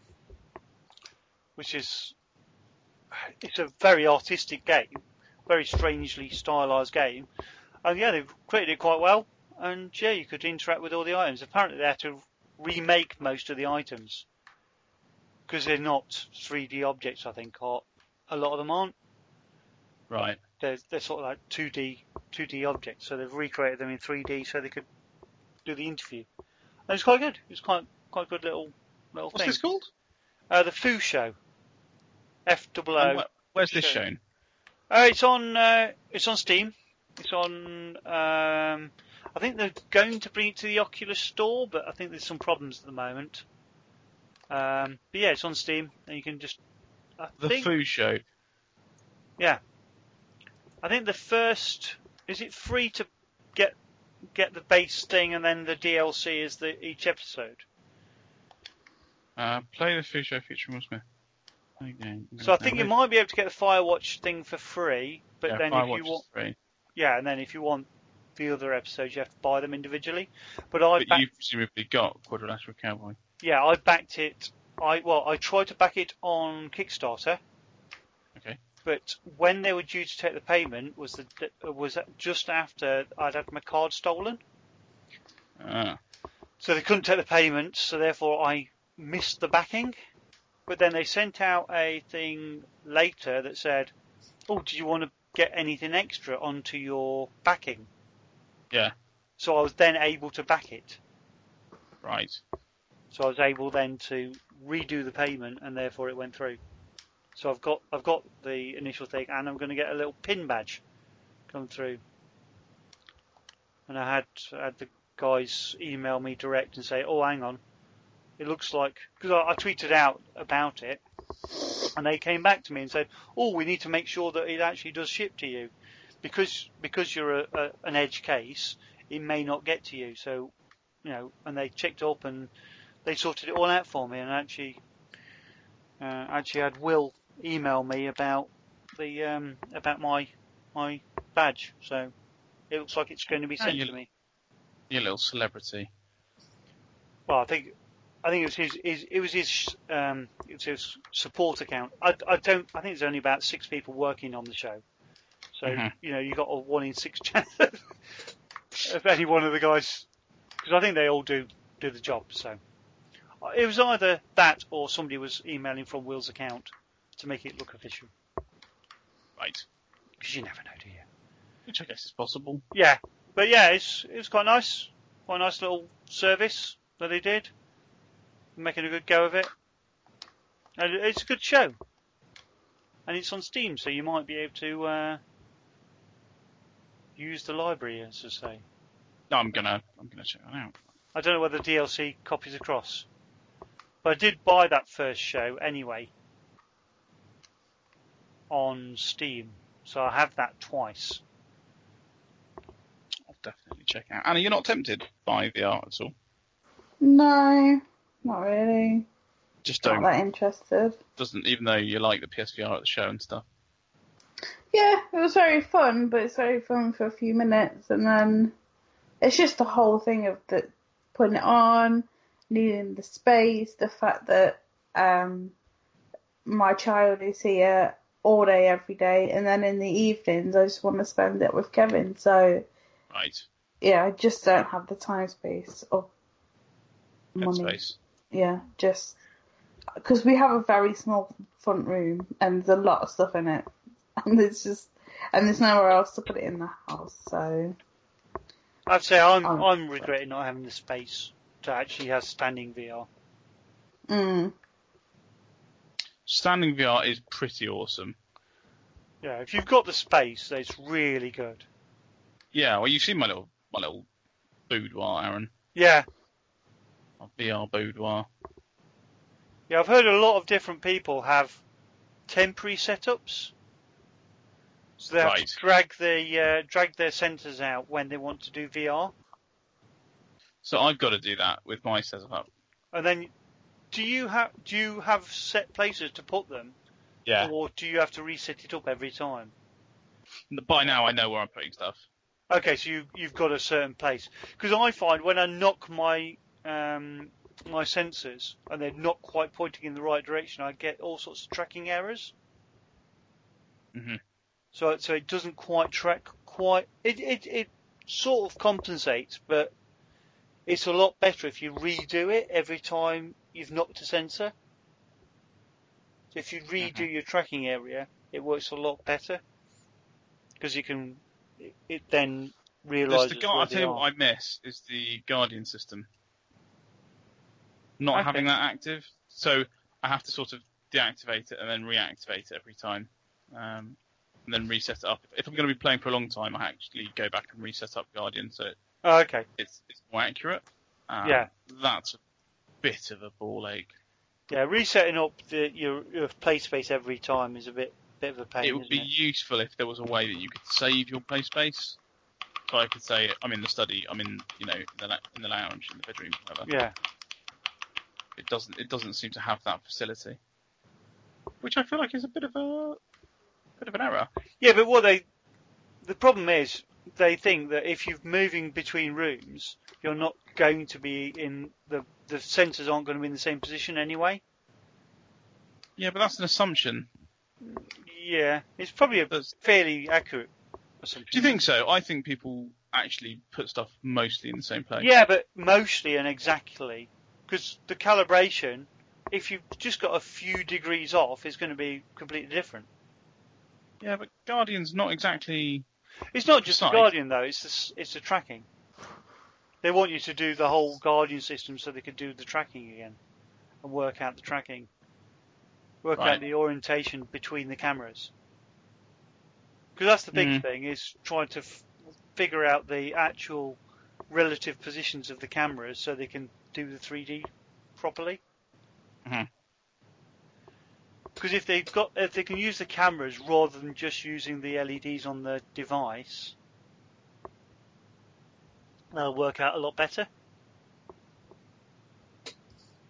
it's a very artistic game, very strangely stylized game, and yeah, they've created it quite well. And yeah, you could interact with all the items. Apparently, they had to remake most of the items because they're not 3D objects. I think, or a lot of them aren't. Right. They're sort of like 2D objects. So they've recreated them in 3D so they could do the interview. And it's quite good. It's quite good little thing. What's this called? The Foo Show. FOO. Where's this shown? It's on Steam. It's on. I think they're going to bring it to the Oculus Store, but I think there's some problems at the moment. But yeah, it's on Steam, and you can just. The Foo Show. Yeah. I think the first is it free to get the base thing, and then the DLC is each episode. Play the Foo Show featuring Will Smith. Okay. So I think you might be able to get the Firewatch thing for free, but then if you want, and then if you want the other episodes, you have to buy them individually. But you've presumably got Quadrilateral Cowboy. Yeah, I backed it. I tried to back it on Kickstarter. Okay. But when they were due to take the payment was just after I'd had my card stolen. So they couldn't take the payment, so therefore I missed the backing. But then they sent out a thing later that said, "Oh, do you want to get anything extra onto your backing?" Yeah. So I was then able to back it. Right. So I was able then to redo the payment, and therefore it went through. So I've got the initial thing, and I'm going to get a little pin badge come through. And I had the guys email me direct and say, "Oh, hang on, it looks like," because I tweeted out about it, and they came back to me and said, "Oh, we need to make sure that it actually does ship to you, because you're an edge case, it may not get to you." So, and they checked up and they sorted it all out for me, and actually had Will email me about the about my badge. So it looks like it's going to be sent to me. Your little celebrity. Well, I think it was his support account. I think there's only about 6 people working on the show, so you got a 1 in 6 chance of any one of the guys, because I think they all do the job. So it was either that or somebody was emailing from Will's account to make it look official. Right. Because you never know, do you? Which I guess is possible. Yeah, but yeah, it was quite nice. Quite a nice little service that they did. Making a good go of it. And it's a good show. And it's on Steam, so you might be able to use the library, as I say. No, I'm gonna check that out. I don't know whether DLC copies across. But I did buy that first show anyway on Steam. So I have that twice. I'll definitely check out. Anna, you're not tempted by VR at all? No, not really. Just Not don't. that interested. Doesn't, even though you like the PSVR at the show and stuff. Yeah, it was very fun, but it's very fun for a few minutes, and then it's just the whole thing of putting it on, needing the space, the fact that my child is here all day, every day, and then in the evenings I just want to spend it with Kevin. So, right. Yeah, I just don't have the time, space, or money. Headspace. Yeah, just because we have a very small front room and there's a lot of stuff in it, and there's nowhere else to put it in the house. So I'd say I'm regretting not having the space to actually have standing VR. Standing VR is pretty awesome. Yeah, if you've got the space, it's really good. Yeah, well, you've seen my little boudoir, Aaron. Yeah. My VR boudoir. Yeah, I've heard a lot of different people have temporary setups. So they have to drag their sensors out when they want to do VR. So I've got to do that with my setup. And then, do you have set places to put them? Yeah. Or do you have to reset it up every time? By now I know where I'm putting stuff. Okay, so you've got a certain place. Because I find when I knock my my sensors and they're not quite pointing in the right direction, I get all sorts of tracking errors. Mm-hmm. So it doesn't quite track quite. It sort of compensates, but it's a lot better if you redo it every time you've knocked a sensor. So if you redo your tracking area, it works a lot better because you can. It then realises. I'll tell you what I miss is the Guardian system. Not having that active, so I have to sort of deactivate it and then reactivate it every time, and then reset it up. If I'm going to be playing for a long time, I actually go back and reset up Guardian, so it's more accurate. Yeah, that's a bit of a ball ache. Yeah, resetting up your play space every time is a bit of a pain. It would be useful if there was a way that you could save your play space. So I could say, I'm in the study, I'm in in the lounge, in the bedroom, whatever. Yeah. It doesn't seem to have that facility, which I feel like is a bit of an error. Yeah, but the problem is they think that if you're moving between rooms, you're not going to be in the sensors aren't going to be in the same position anyway. Yeah, but that's an assumption. Yeah, it's probably a fairly accurate assumption. Do you think so? I think people actually put stuff mostly in the same place. Yeah, but mostly and exactly. Because the calibration, if you've just got a few degrees off, is going to be completely different. Yeah, but Guardian's not exactly... It's not just the Guardian, though. It's the tracking. They want you to do the whole Guardian system so they can do the tracking again and work out the tracking. Work out the orientation between the cameras. Because that's the big thing, is trying to figure out the actual relative positions of the cameras so they can do the 3D properly. Because if they can use the cameras rather than just using the LEDs on the device, they'll work out a lot better.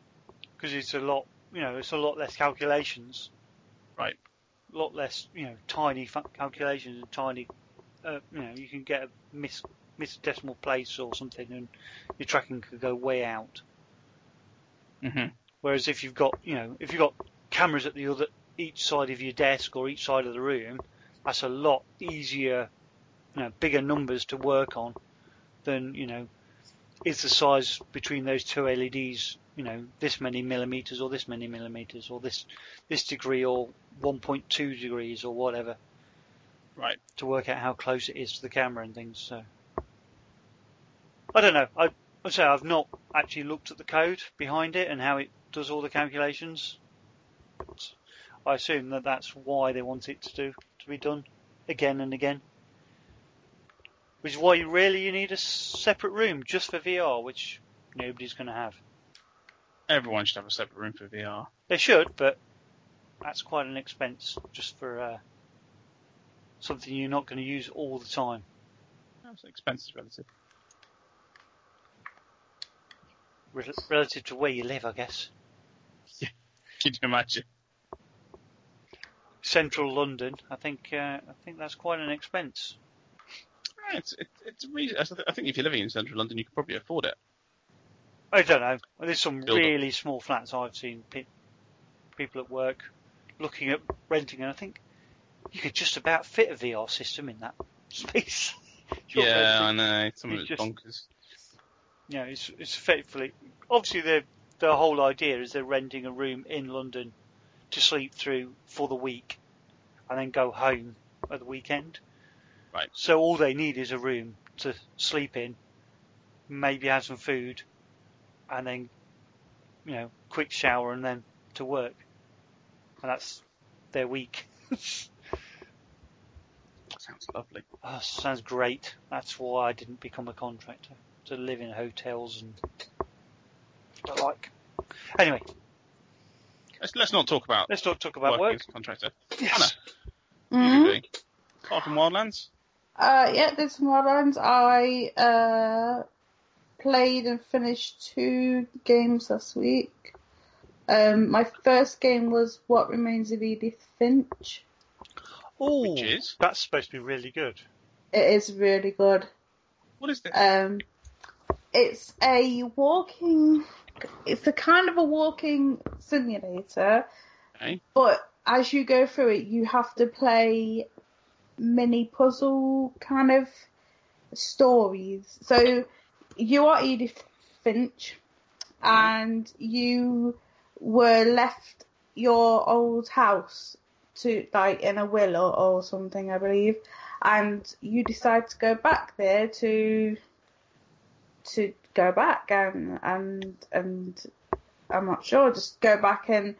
because it's a lot, it's a lot less calculations. Right. A lot less, tiny calculations and tiny, you can get a miss decimal place or something, and your tracking could go way out. Mhm. Whereas if you've got cameras at each side of your desk or each side of the room, that's a lot easier, bigger numbers to work on than, is the size between those two LEDs, this many millimeters or this many millimeters or this degree or 1.2 degrees or whatever. Right. To work out how close it is to the camera and things. So I don't know. I'd say I've not actually looked at the code behind it and how it does all the calculations. But I assume that that's why they want it to be done again and again. Which is why you need a separate room just for VR, which nobody's going to have. Everyone should have a separate room for VR. They should, but that's quite an expense just for something you're not going to use all the time. That's expense is relative. Relative to where you live, I guess. Yeah, can you imagine? Central London, I think that's quite an expense. It's I think if you're living in central London, you could probably afford it. I don't know. There's some really small flats I've seen people at work looking at renting, and I think you could just about fit a VR system in that space. Yeah, I know. Some of it's bonkers. Yeah, it's effectively... Obviously, the whole idea is they're renting a room in London to sleep through for the week and then go home at the weekend. Right. So all they need is a room to sleep in, maybe have some food, and then, quick shower and then to work. And that's their week. Sounds lovely. Oh, sounds great. That's why I didn't become a contractor. To live in hotels and the like. Anyway. Let's not talk about work. As a contractor. Yes. Anna, what are you doing? Apart from Wildlands? Yeah, did some Wildlands. I played and finished 2 games last week. My first game was What Remains of Edith Finch. Oh, which is? That's supposed to be really good. It is really good. What is this? It's a kind of a walking simulator. Okay. But as you go through it, you have to play mini puzzle kind of stories. So you are Edith Finch, and you were left your old house to in a will or something, I believe, and you decide to go back there to go back and I'm not sure, just go back and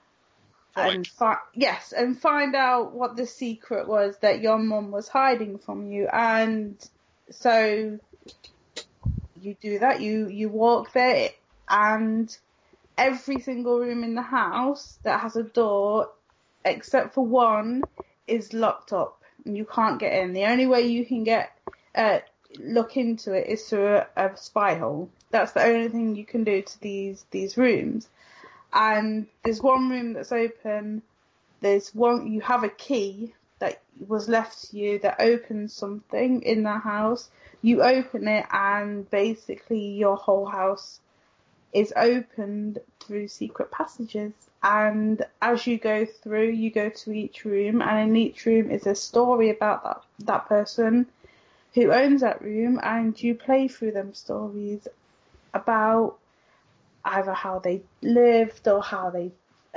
find out what the secret was that your mum was hiding from you. And so you do that, you walk there, and every single room in the house that has a door except for one is locked up and you can't get in. The only way you can look into it is through a spy hole. That's the only thing you can do to these rooms. And there's one room that's open. You have a key that was left to you that opens something in the house. You open it and basically your whole house is opened through secret passages. And as you go through, you go to each room, and in each room is a story about that person who owns that room, and you play through them stories about either how they lived or how they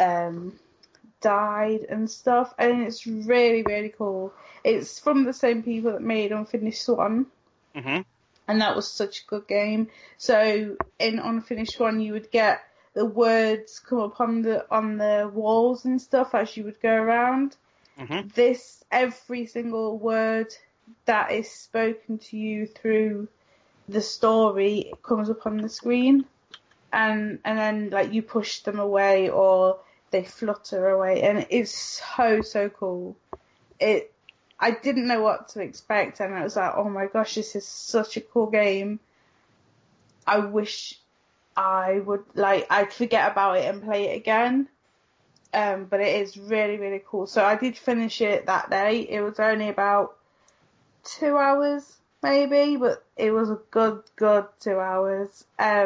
died and stuff. And it's really, really cool. It's from the same people that made Unfinished Swan. Mm-hmm. And that was such a good game. So in Unfinished Swan, you would get the words come up on the walls and stuff as you would go around. Mm-hmm. Every single word that is spoken to you through the story comes up on the screen, and then you push them away or they flutter away, and it's so cool. I didn't know what to expect, and I was like, oh my gosh, this is such a cool game. I wish I'd forget about it and play it again. But it is really, really cool. So I did finish it that day. It was only about 2 hours, maybe, but it was a good 2 hours.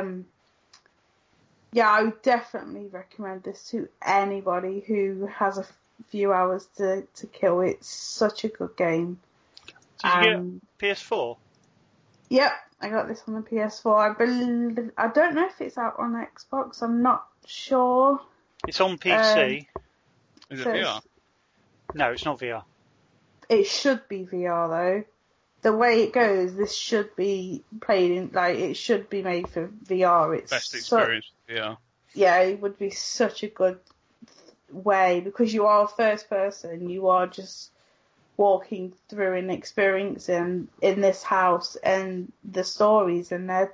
Yeah, I would definitely recommend this to anybody who has a few hours to kill. It's such a good game. Did you get PS4? Yep, I got this on the PS4. I don't know if it's out on Xbox. I'm not sure. It's on PC. Is it VR? No, it's not VR. It should be VR though. The way it goes, this should be played in, it should be made for VR. It's best experience with VR. Yeah, it would be such a good way because you are first person. You are just walking through and experiencing in this house and the stories, and they're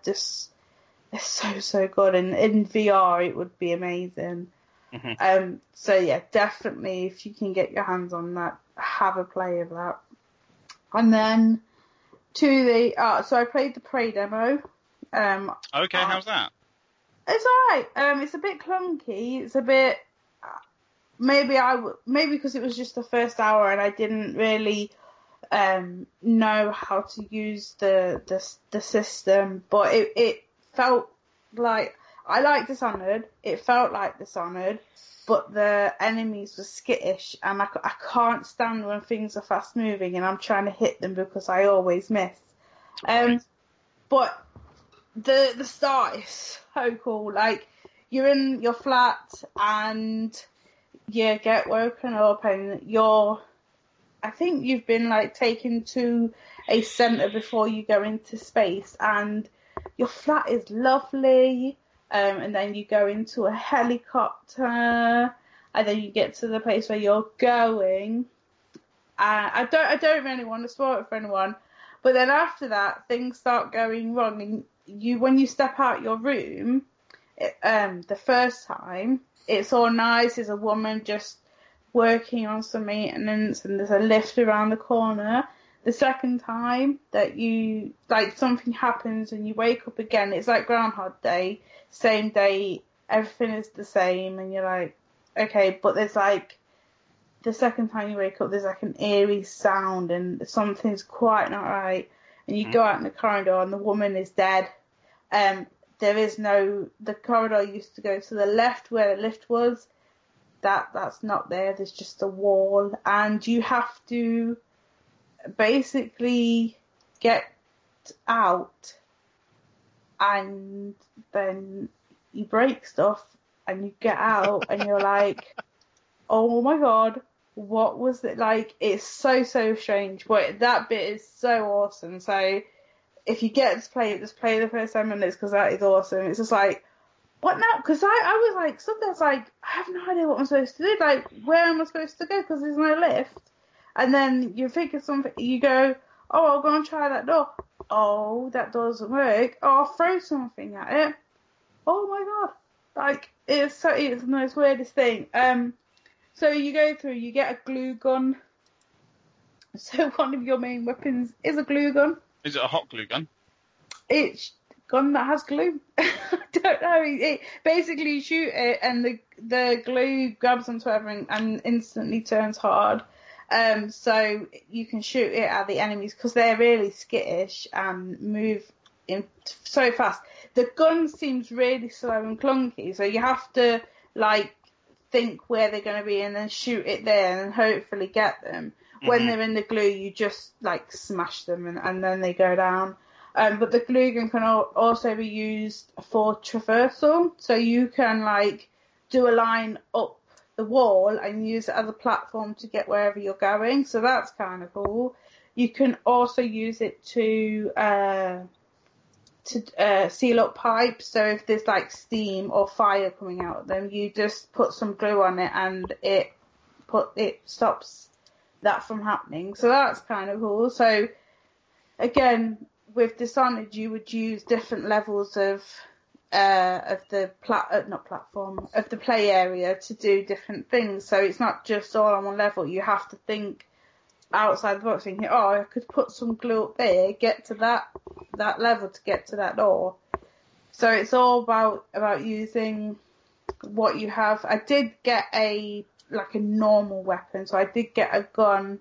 so good. And in VR, it would be amazing. Mm-hmm. So yeah, definitely if you can get your hands on that, have a play of that. And then so I played the Prey demo. Okay, how's that? It's alright. It's a bit clunky. It's a bit maybe because it was just the first hour and I didn't really know how to use the system, but it felt like I like Dishonored. It felt like Dishonored, but the enemies were skittish, and I can't stand when things are fast moving and I'm trying to hit them because I always miss. Right. But the start is so cool. Like, you're in your flat and you get woken up and I think you've been taken to a centre before you go into space, and your flat is lovely. And then you go into a helicopter, and then you get to the place where you're going. I don't really want to spoil it for anyone, but then after that, things start going wrong, and when you step out your room, the first time, it's all nice. There's a woman just working on some maintenance, and there's a lift around the corner. The second time that something happens and you wake up again, it's like Groundhog Day, same day, everything is the same, and you're like, okay, but there's the second time you wake up, there's an eerie sound and something's quite not right, and you go out in the corridor and the woman is dead. The corridor used to go to the left where the lift was. That's not there. There's just a wall, and you have to basically get out, and then you break stuff and you get out and you're like, oh my god, what was it like? It's so strange, but that bit is so awesome. So if you get to play it, just play the first 10 minutes because that is awesome. It's just what now? Because I was sometimes I have no idea what I'm supposed to do. Where am I supposed to go? Because there's no lift. And then you think of something, you go, oh, I'll go and try that door. Oh, that door doesn't work. Oh, I'll throw something at it. Oh my god. It's the most weirdest thing. So you go through, you get a glue gun. So one of your main weapons is a glue gun. Is it a hot glue gun? It's a gun that has glue. I don't know. Basically, you shoot it and the glue grabs onto everything and instantly turns hard. So you can shoot it at the enemies because they're really skittish and move in so fast. The gun seems really slow and clunky, so you have to think where they're going to be and then shoot it there and hopefully get them. When they're in the glue, you just smash them and then they go down. But the glue gun can also be used for traversal, so you can do a line up the wall and use it as a platform to get wherever you're going. So that's kind of cool. You can also use it to seal up pipes. So if there's steam or fire coming out of them, you just put some glue on it and it stops that from happening. So that's kind of cool. So again, with Dishonored, you would use different levels of the play area to do different things. So it's not just all on one level. You have to think outside the box, thinking, oh, I could put some glue up there, get to that level to get to that door. So it's all about using what you have. I did get a normal weapon, so I did get a gun,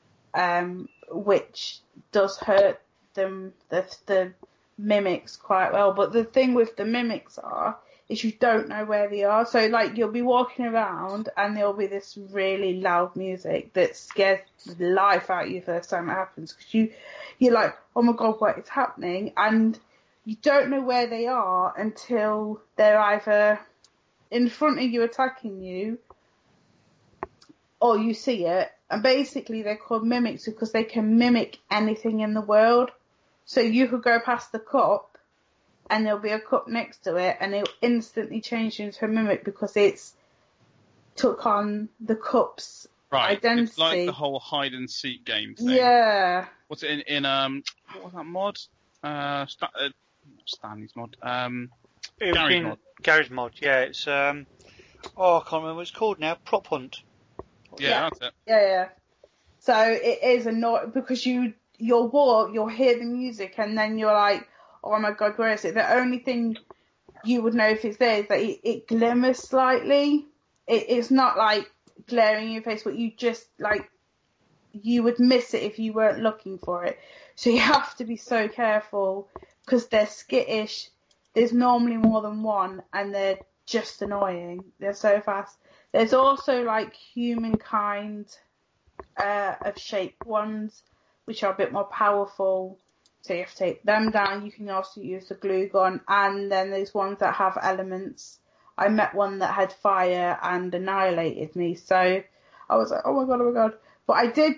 which does hurt them, the mimics quite well. But the thing with the mimics is you don't know where they are. So like you'll be walking around and there'll be this really loud music that scares the life out of you first time it happens, because you're like, oh my god, what is happening? And you don't know where they are until they're either in front of you attacking you, or you see it. And basically they're called mimics because they can mimic anything in the world. So you could go past the cup and there'll be a cup next to it and it'll instantly change into a mimic because it's took on the cup's identity. It's like the whole hide and seek game thing. Yeah. What's it in what was that mod? Stanley's mod. Gary's mod, yeah. It's I can't remember what it's called now. Prop Hunt. Yeah, that's it. Yeah. So it is annoying because you'll walk, you'll hear the music, and then you're like, oh my god, where is it? The only thing you would know if it's there is that it glimmers slightly. It's not like glaring in your face, but you just like, you would miss it if you weren't looking for it. So you have to be so careful because they're skittish. There's normally more than one and they're just annoying. They're so fast. There's also like humankind of shaped ones, which are a bit more powerful. So you have to take them down. You can also use the glue gun. And then there's ones that have elements. I met one that had fire and annihilated me. So I was like, oh my god. But I did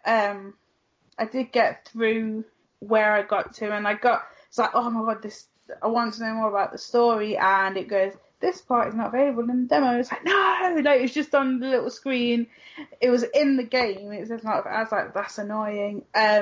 get through where I got to, and it's like, oh my god, I want to know more about the story. And it goes, this part is not available in the demo. It's like, no, it's just on the little screen. It was in the game. It says not. I was like, that's annoying.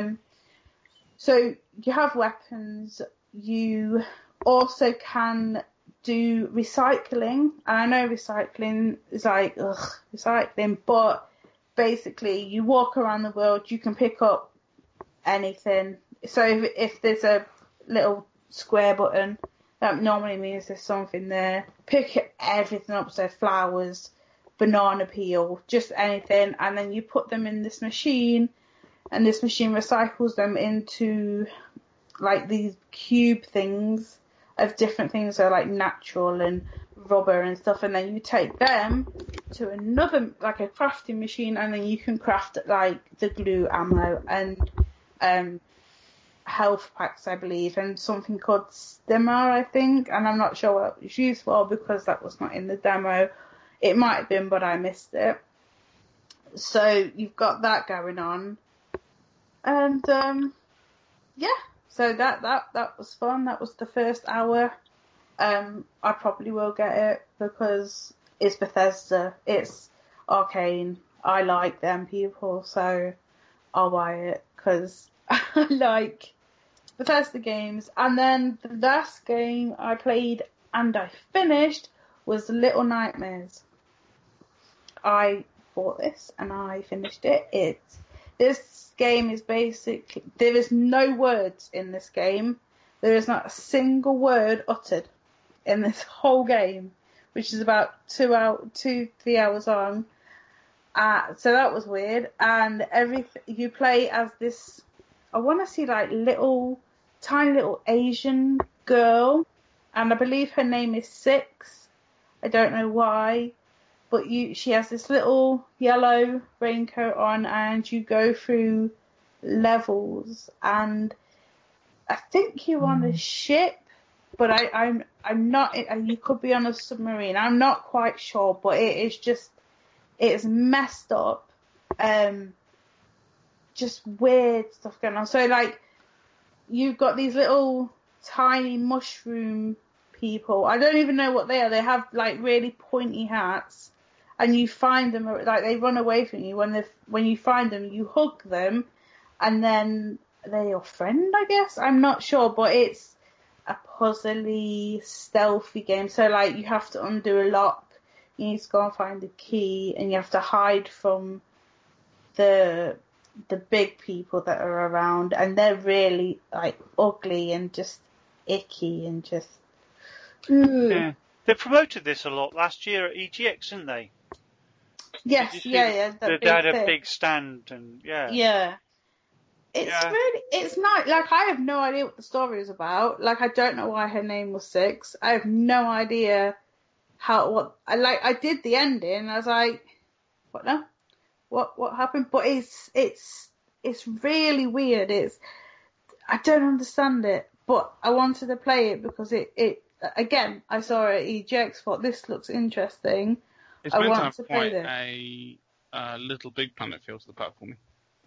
So you have weapons. You also can do recycling. And I know recycling is like, recycling, but basically you walk around the world, you can pick up anything. So if there's a little square button, that normally means there's something there. Pick everything up, so flowers, banana peel, just anything, and then you put them in this machine, and this machine recycles them into like these cube things of different things, so like natural and rubber and stuff, and then you take them to another, like a crafting machine, and then you can craft like the glue, ammo, and health packs, I believe, and something called Stimmer, I think, and I'm not sure what it's used for because that was not in the demo. It might have been, but I missed it. So you've got that going on, and so that was fun. That was the first hour. I probably will get it because it's Bethesda, it's Arcane. I like them people, so I'll buy it because I like Bethesda games. And then the last game I played and I finished was Little Nightmares. I bought this and I finished it. This game is basically, there is no words in this game. There is not a single word uttered in this whole game, which is about 3 hours long. So that was weird. And you play as this, I want to see like tiny little Asian girl, and I believe her name is Six. I don't know why, but she has this little yellow raincoat on, and you go through levels, and I think you're on a ship, but I'm not. You could be on a submarine. I'm not quite sure, but it's messed up. Just weird stuff going on. So like, you've got these little tiny mushroom people. I don't even know what they are. They have like really pointy hats, and you find them, like they run away from you. When you find them, you hug them, and then they're your friend, I guess. I'm not sure, but it's a puzzly, stealthy game. So like, you have to undo a lock. You need to go and find the key, and you have to hide from the big people that are around, and they're really like ugly and just icky and just Yeah. They promoted this a lot last year at EGX, didn't they? Yes, yeah. They had a big stand, and yeah. Yeah. It's not, like, I have no idea what the story is about. Like, I don't know why her name was Six. I have no idea I did the ending, and I was like, what now? What happened? But it's really weird. I don't understand it, but I wanted to play it because it again, I saw it at EGX, thought this looks interesting. It's meant to have quite a Little Big Planet feel to the platforming.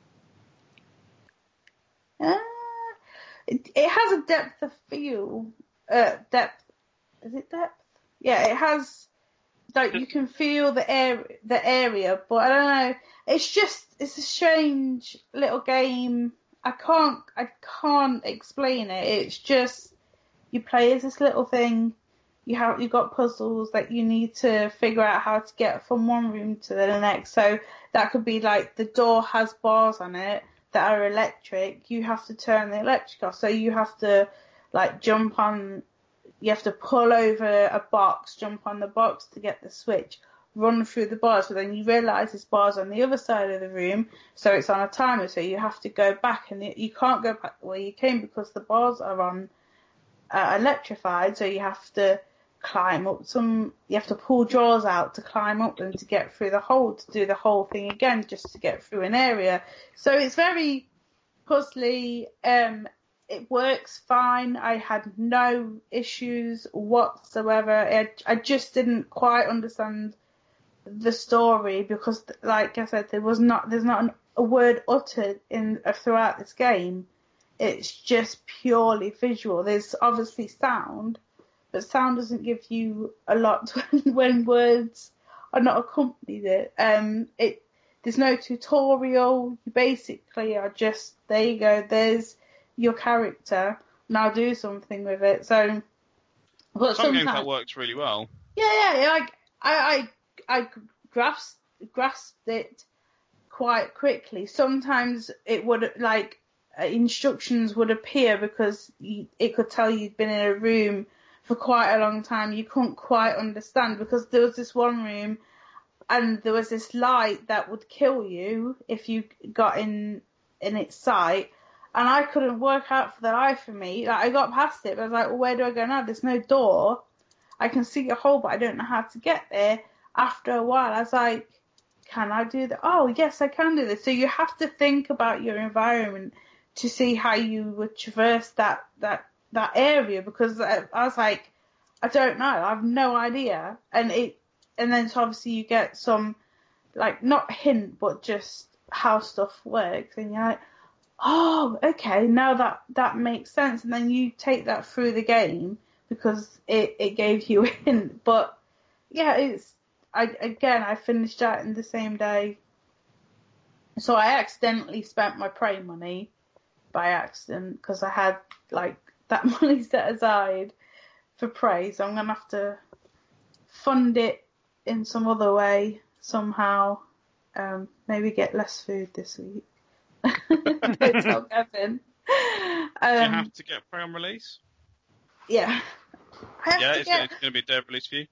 It has a depth of feel. Depth. Is it depth? Yeah, it has. Like, you can feel the area, but I don't know. It's a strange little game. I can't explain it. It's just, you play as this little thing. You've got puzzles that you need to figure out how to get from one room to the next. So that could be like, the door has bars on it that are electric. You have to turn the electric off. So you have to, like, you have to pull over a box, jump on the box to get the switch, run through the bars, but then you realise there's bars on the other side of the room, so it's on a timer, so you have to go back, and you can't go back where you came because the bars are on electrified, so you have to climb up you have to pull drawers out to climb up them to get through the hole, to do the whole thing again just to get through an area. So it's very puzzly. It works fine. I had no issues whatsoever. I just didn't quite understand the story because, like I said, there's not a word uttered throughout this game. It's just purely visual. There's obviously sound, but sound doesn't give you a lot when words are not accompanied it. There's no tutorial. You basically are just, there you go, there's your character, now do something with it. So, but some games that works really well. Yeah. I grasped it quite quickly. Sometimes it would, like, instructions would appear because it could tell you'd been in a room for quite a long time. You couldn't quite understand because there was this one room and there was this light that would kill you if you got in its sight. And I couldn't work out for the life of me. Like, I got past it, but I was like, well, where do I go now? There's no door. I can see a hole, but I don't know how to get there. After a while, I was like, can I do that? Oh, yes, I can do this. So you have to think about your environment to see how you would traverse that area, because I was like, I don't know. I have no idea. And then so obviously you get some, like, not hint, but just how stuff works. And you're like, oh, okay, now that makes sense. And then you take that through the game because it gave you a hint. But yeah, I finished that in the same day. So I accidentally spent my Prey money by accident because I had, like, that money set aside for Prey. So I'm going to have to fund it in some other way somehow. Maybe get less food this week. Don't tell Kevin. Do you have to get Prey on release? Yeah. It's going to be a day of release for you?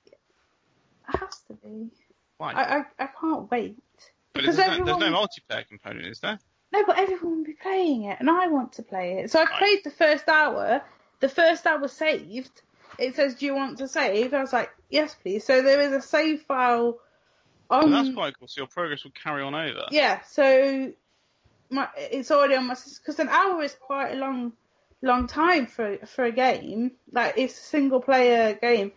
It has to be. Why? I can't wait. But there's no multiplayer component, is there? No, but everyone will be playing it, and I want to play it. So I played the first hour. The first hour saved. It says, do you want to save? I was like, yes, please. So there is a save file on... Well, that's quite cool. So your progress will carry on over. Yeah, so it's already on my system. Because an hour is quite a long time for a game. Like, it's a single-player game.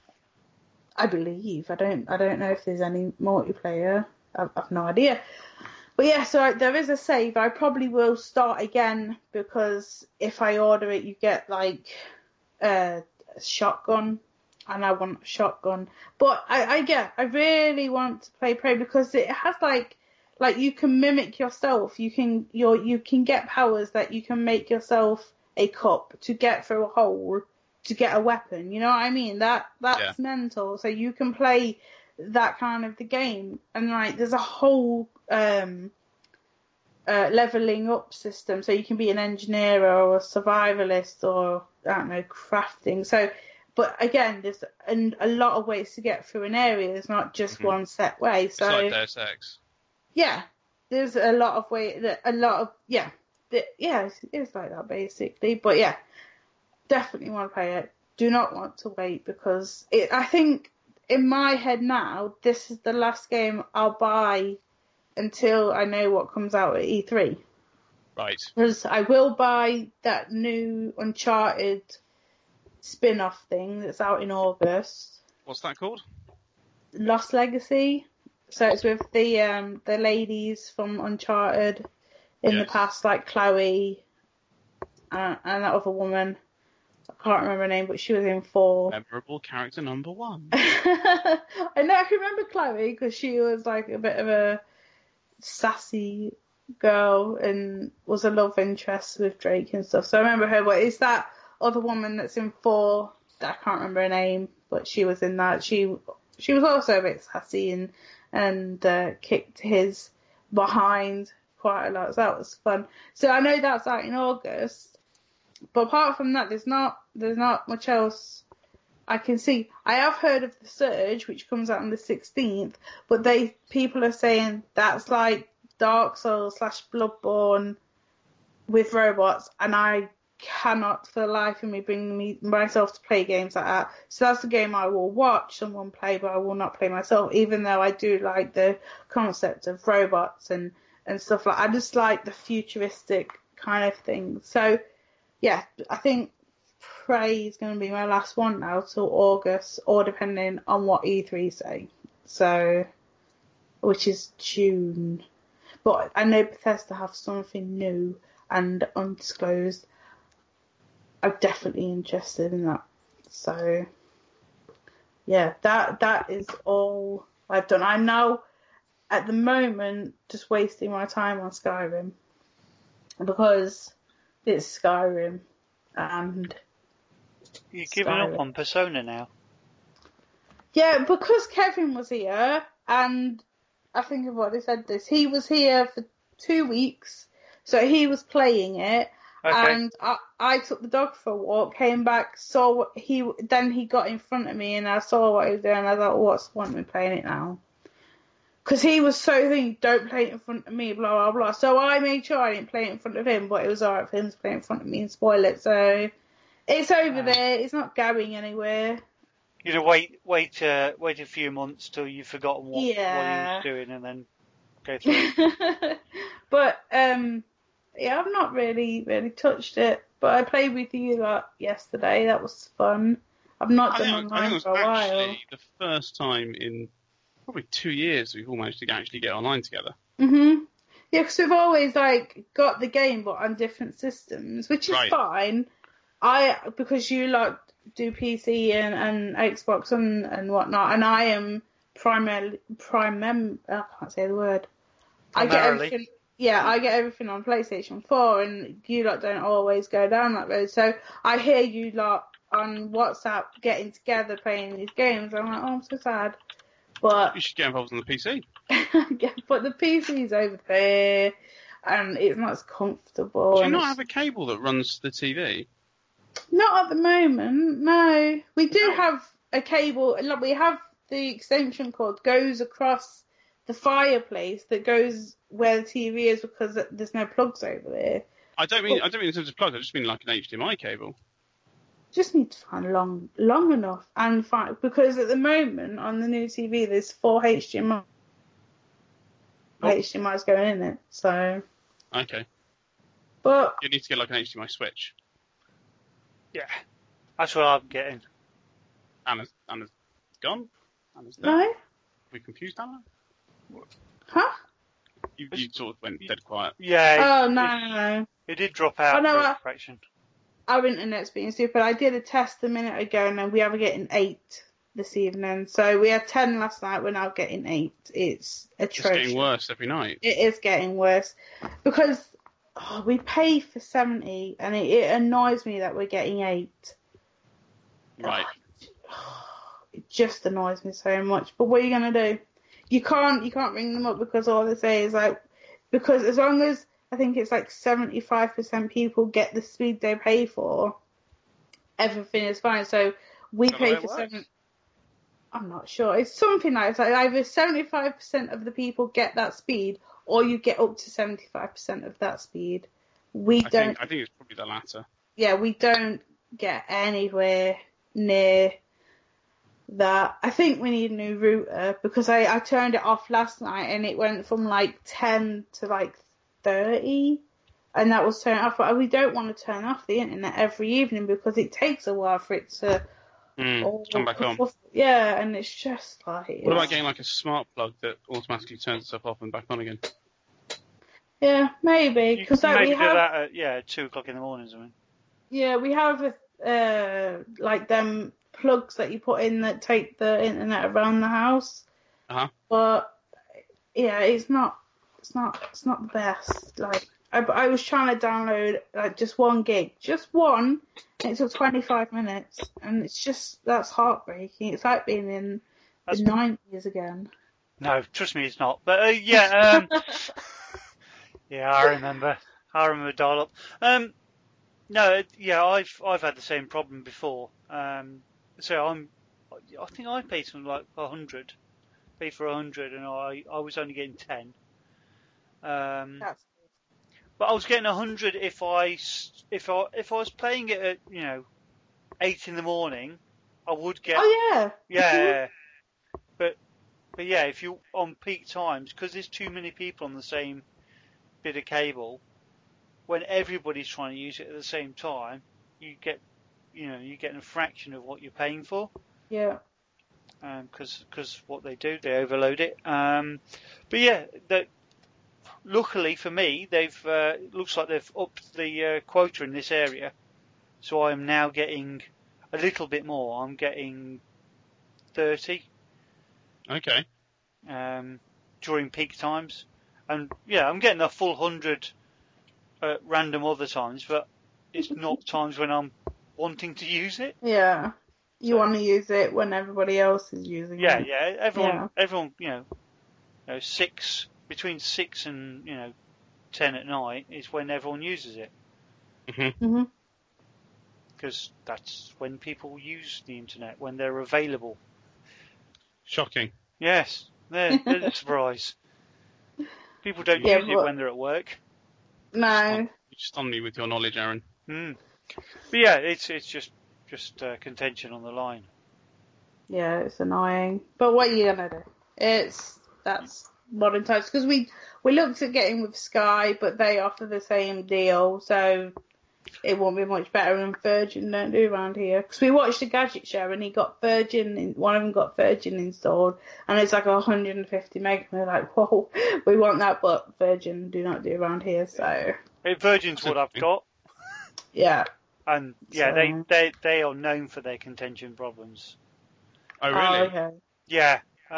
I believe. I don't know if there's any multiplayer. I've no idea. But yeah, so there is a save. I probably will start again because if I order it, you get, like, a shotgun, and I want a shotgun. But I really want to play Prey because it has, like you can mimic yourself. You can get powers that you can make yourself a cup to get through a hole to get a weapon. You know what I mean? That's mental. So you can play that kind of the game, and, like, there's a whole leveling up system, so you can be an engineer or a survivalist or, I don't know, crafting. So but again, there's a lot of ways to get through an area. There's not just one set way. So it's like Deus Ex. Yeah, there's a lot of it's like that basically. But yeah, definitely want to play it. Do not want to wait because I think in my head now, this is the last game I'll buy until I know what comes out at E3. Right. Because I will buy that new Uncharted spin-off thing that's out in August. What's that called? Lost Legacy. So it's with the ladies from Uncharted in the past, like Chloe and that other woman. I can't remember her name, but she was in 4. Memorable character number 1. I know, I can remember Chloe because she was like a bit of a sassy girl and was a love interest with Drake and stuff. So I remember her, but it's that other woman that's in 4, I can't remember her name, but she was in that. She was also a bit sassy and kicked his behind quite a lot. So that was fun. So I know that's out in August. But apart from that, there's not much else I can see. I have heard of The Surge, which comes out on the 16th, but people are saying that's like Dark Souls / Bloodborne with robots, and I cannot for the life of me bring myself to play games like that. So that's a game I will watch someone play, but I will not play myself, even though I do like the concept of robots and stuff like that. I just like the futuristic kind of thing. So yeah, I think Prey is going to be my last one now till August, or depending on what E3 say. So, which is June. But I know Bethesda have something new and undisclosed. I'm definitely interested in that. So, yeah, that is all I've done. I'm now, at the moment, just wasting my time on Skyrim. Because it's Skyrim, and you're giving up on Persona now. Yeah, because Kevin was here, and I think I've already said this. He was here for 2 weeks, so he was playing it, and I took the dog for a walk, came back, saw what he got in front of me, and I saw what he was doing. And I thought, what's the point of me playing it now? Because he was so thinking, don't play it in front of me, blah, blah, blah. So I made sure I didn't play it in front of him, but it was alright for him to play it in front of me and spoil it. So it's over there. It's not going anywhere. You'd have wait a few months till you've forgotten what he was doing and then go through it. But, I've not really touched it. But I played with you yesterday. That was fun. I've not done online for a while. I think it was actually the first time in probably 2 years we've all managed to actually get online together. Yeah, because we've always got the game but on different systems, which is fine. Because you do PC and Xbox and whatnot, and I am I can't say the word. Primarily. I get everything on PlayStation 4, and you lot don't always go down that road. So I hear you lot on WhatsApp getting together playing these games. I'm like, oh, I'm so sad. But you should get involved on the PC. But the PC's over there, and it's not as comfortable. Do you not have a cable that runs the TV? Not at the moment, no. We do have a cable. We have the extension cord goes across the fireplace that goes where the TV is because there's no plugs over there. I don't mean in terms of plugs. I just mean like an HDMI cable. Just need to find long enough and find, because at the moment on the new TV there's 4 HDMIs going in it. So okay, but you need to get like an HDMI switch. Yeah, that's what I'm getting. Anna's gone. Anna's there. No. We confused Anna. Huh? You sort of went dead quiet. Yeah. Oh no. It did drop out for a fraction. Our internet's being stupid. I did a test a minute ago, and then we are getting 8 this evening. So we had 10 last night. We're now getting 8. It's atrocious. It's getting worse every night. It is getting worse because we pay for 70, and it annoys me that we're getting 8. Right. It just annoys me so much. But what are you gonna do? You can't ring them up because all they say is because as long as I think it's 75% people get the speed they pay for, everything is fine. So We Is that the pay way it for works? 7. I'm not sure. It's something like that. Either 75% of the people get that speed, or you get up to 75% of that speed. I think it's probably the latter. Yeah, we don't get anywhere near that. I think we need a new router because I turned it off last night and it went from like 10 to like 30, and that was turned off. But we don't want to turn off the internet every evening because it takes a while for it to come back on. Yeah, and it's just like... What about getting like a smart plug that automatically turns itself off and back on again? Yeah, maybe. You can maybe do that at 2 o'clock in the morning or something. Yeah, we have like them plugs that you put in that take the internet around the house. But yeah, it's not the best. Like I was trying to download like just 1 gig, just one, and it took 25 minutes, and that's heartbreaking. It's like being in the 90s again. No, trust me, it's not. But yeah, yeah, I remember dial-up. No, yeah, I've had the same problem before. So I think I paid something like 100, paid for 100, and I was only getting 10. But I was getting 100 if I was playing it at 8 in the morning, I would get. Oh yeah. But yeah, if you on peak times, because there's too many people on the same bit of cable, when everybody's trying to use it at the same time, you get a fraction of what you're paying for. Yeah. Because what they do, they overload it. But yeah, luckily for me, they've looks like they've upped the quota in this area, so I am now getting a little bit more. I'm getting 30. Okay. During peak times, and yeah, I'm getting a full 100 at random other times, but it's not times when I'm wanting to use it. Yeah. You want to use it when everybody else is using it. Yeah. Everyone, between 6 and 10 at night is when everyone uses it. Mhm. Because that's when people use the internet, when they're available. Shocking. Yes, there's a surprise. People don't use it when they're at work. No. You just on me with your knowledge, Aaron. But yeah, it's just contention on the line. Yeah, it's annoying. But what are you gonna do? That's modern times, because we looked at getting with Sky, but they offer the same deal, so it won't be much better than Virgin don't do around here. Because we watched a Gadget Show and one of them got Virgin installed, and it's like 150 meg, and we're like, whoa, we want that, but Virgin do not do around here, so. Virgin's what I've got. Yeah. And yeah, they are known for their contention problems. Oh really? Okay. Yeah.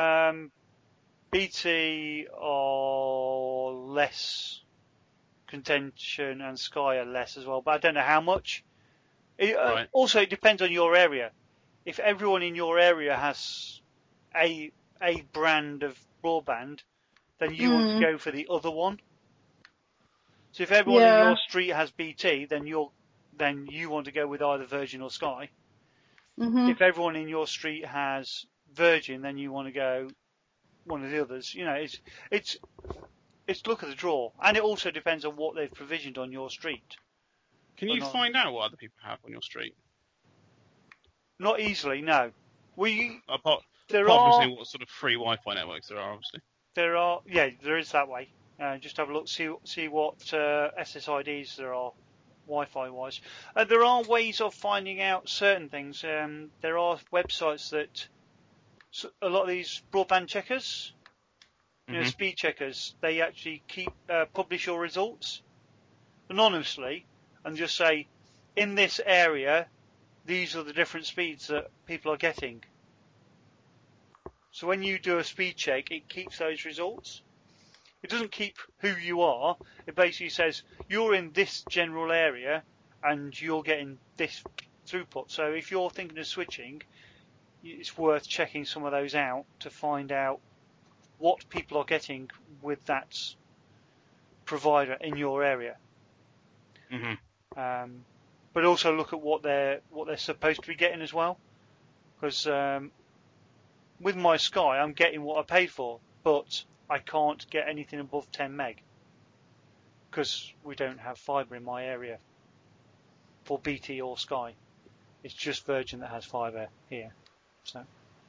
BT are less contention and Sky are less as well, but I don't know how much. Right. Also, it depends on your area. If everyone in your area has a brand of broadband, then you want to go for the other one. So if everyone in your street has BT, then you want to go with either Virgin or Sky. Mm-hmm. If everyone in your street has Virgin, then you want to go one of the others. It's luck of the draw, and it also depends on what they've provisioned on your street. Can you find out what other people have on your street? Not easily, no. Apart from seeing what sort of free Wi-Fi networks there are, obviously. There is that way. Just have a look, see what SSIDs there are, Wi-Fi wise. There are ways of finding out certain things. There are websites that a lot of these broadband checkers, speed checkers, they actually publish your results anonymously and just say, in this area, these are the different speeds that people are getting. So when you do a speed check, it keeps those results. It doesn't keep who you are. It basically says you're in this general area and you're getting this throughput. So if you're thinking of switching, it's worth checking some of those out to find out what people are getting with that provider in your area. Mm-hmm. But also look at what they're supposed to be getting as well. Because with my Sky, I'm getting what I paid for, but I can't get anything above 10 meg because we don't have fibre in my area for BT or Sky. It's just Virgin that has fibre here. So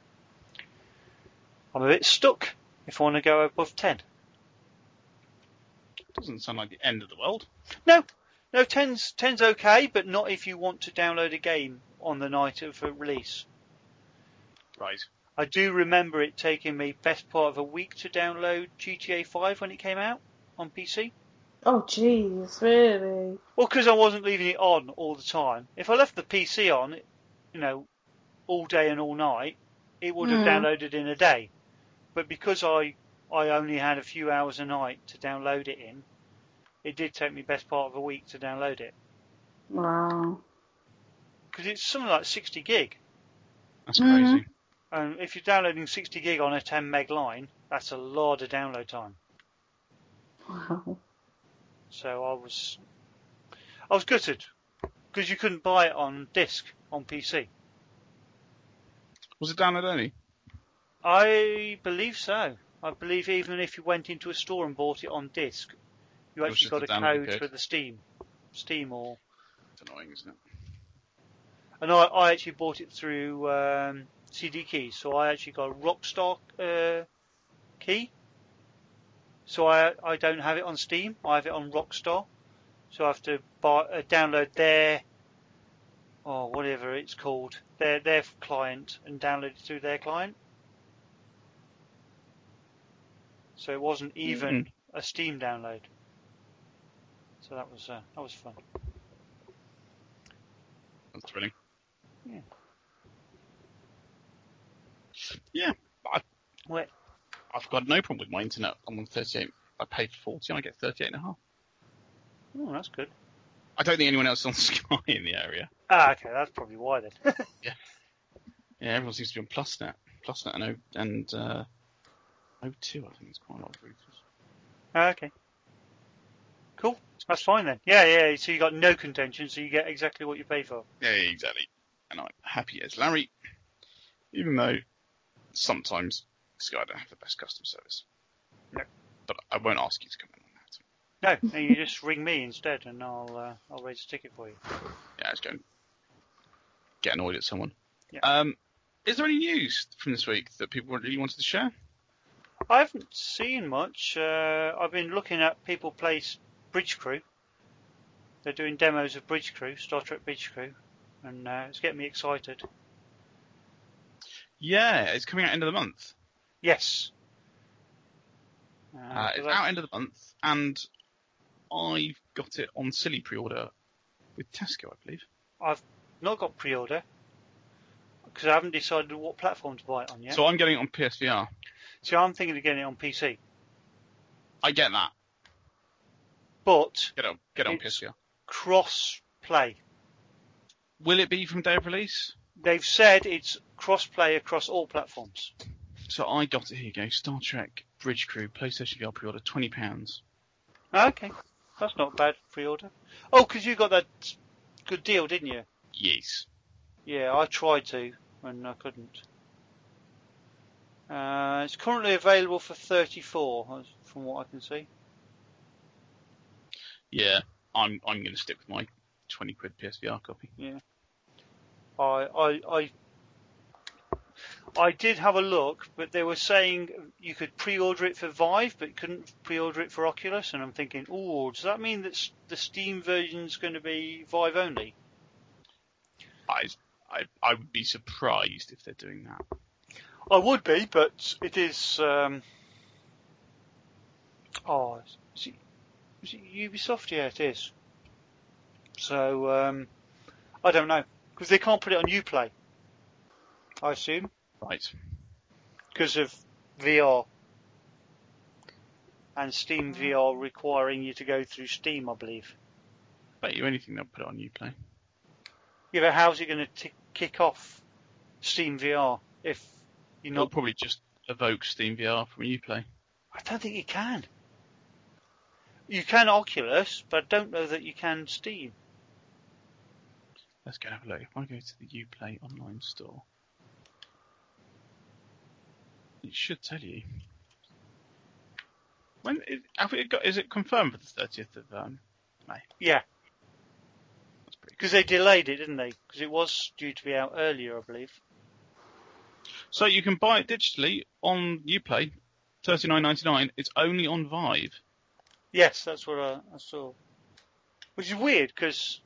I'm a bit stuck if I want to go above 10. Doesn't sound like the end of the world. No, 10's okay, but not if you want to download a game on the night of a release. Right. I do remember it taking me best part of a week to download GTA 5 when it came out on PC. Oh, jeez, really? Well, because I wasn't leaving it on all the time. If I left the PC on, all day and all night, it would have downloaded in a day. But because I only had a few hours a night to download it in, it did take me best part of a week to download it. Wow. Because it's something like 60 gig. That's crazy. And if you're downloading 60 gig on a 10 meg line, that's a lot of download time. Wow. So I was gutted because you couldn't buy it on disc on PC. Was it download only? I believe so. I believe even if you went into a store and bought it on disc, you actually got a code for the Steam or. It's annoying, isn't it? And I actually bought it through CD keys, so I actually got a Rockstar key. So I don't have it on Steam. I have it on Rockstar. So I have to download their, or whatever it's called, their client, and download it through their client. So it wasn't even a Steam download. So that was fun. That's thrilling. Yeah. Yeah. I've got no problem with my internet. I'm on 38. I paid 40 and I get 38 and a half. Oh, that's good. I don't think anyone else is on Sky in the area. Ah, okay, that's probably why then. Yeah, everyone seems to be on PlusNet and O2. I think it's quite a lot of routers. Okay. Cool. That's fine then. Yeah. So you got no contention, so you get exactly what you pay for. Yeah, exactly. And I'm happy as Larry, even though sometimes Sky don't have the best customer service. No. But I won't ask you to come in on that. No, you just ring me instead, and I'll raise a ticket for you. Yeah, I was going to get annoyed at someone. Yeah. Is there any news from this week that people really wanted to share? I haven't seen much. I've been looking at people play Bridge Crew. They're doing demos of Bridge Crew, Star Trek Bridge Crew, and it's getting me excited. Yeah, it's coming out end of the month. Yes. It's out end of the month, and I've got it on silly pre-order with Tesco, I believe. I've not got pre-order because I haven't decided what platform to buy it on yet. So I'm getting it on PSVR. So I'm thinking of getting it on PC. I get that. But Get it on PSVR. Cross-play. Will it be from day of release? They've said it's cross-play across all platforms. So I got it. Here you go. Star Trek Bridge Crew PlayStation VR pre-order, £20. Okay, that's not bad pre-order. Oh, because you got that good deal, didn't you? Yes. Yeah, I tried to, and I couldn't. It's currently available for 34, from what I can see. Yeah, I'm going to stick with my 20 quid PSVR copy. Yeah. I did have a look, but they were saying you could pre-order it for Vive, but couldn't pre-order it for Oculus, and I'm thinking, oh, does that mean that the Steam version's going to be Vive only? I would be surprised if they're doing that. I would be, but it is. Is it Ubisoft? Yeah, it is. So I don't know, because they can't put it on Uplay, I assume. Right. Because of VR. And Steam VR requiring you to go through Steam, I believe. Bet you anything they'll put it on Uplay. Yeah, but how's it going to kick off Steam VR if you're not... It'll probably just evoke Steam VR from Uplay. I don't think you can. You can Oculus, but I don't know that you can Steam. Let's go and have a look. If I go to the Uplay online store, It should tell you. When is it confirmed for the 30th of May? Yeah. That's pretty Because they delayed it, didn't they? Because it was due to be out earlier, I believe. So you can buy it digitally on Uplay, $39.99. It's only on Vive. Yes, that's what I saw. Which is weird, because...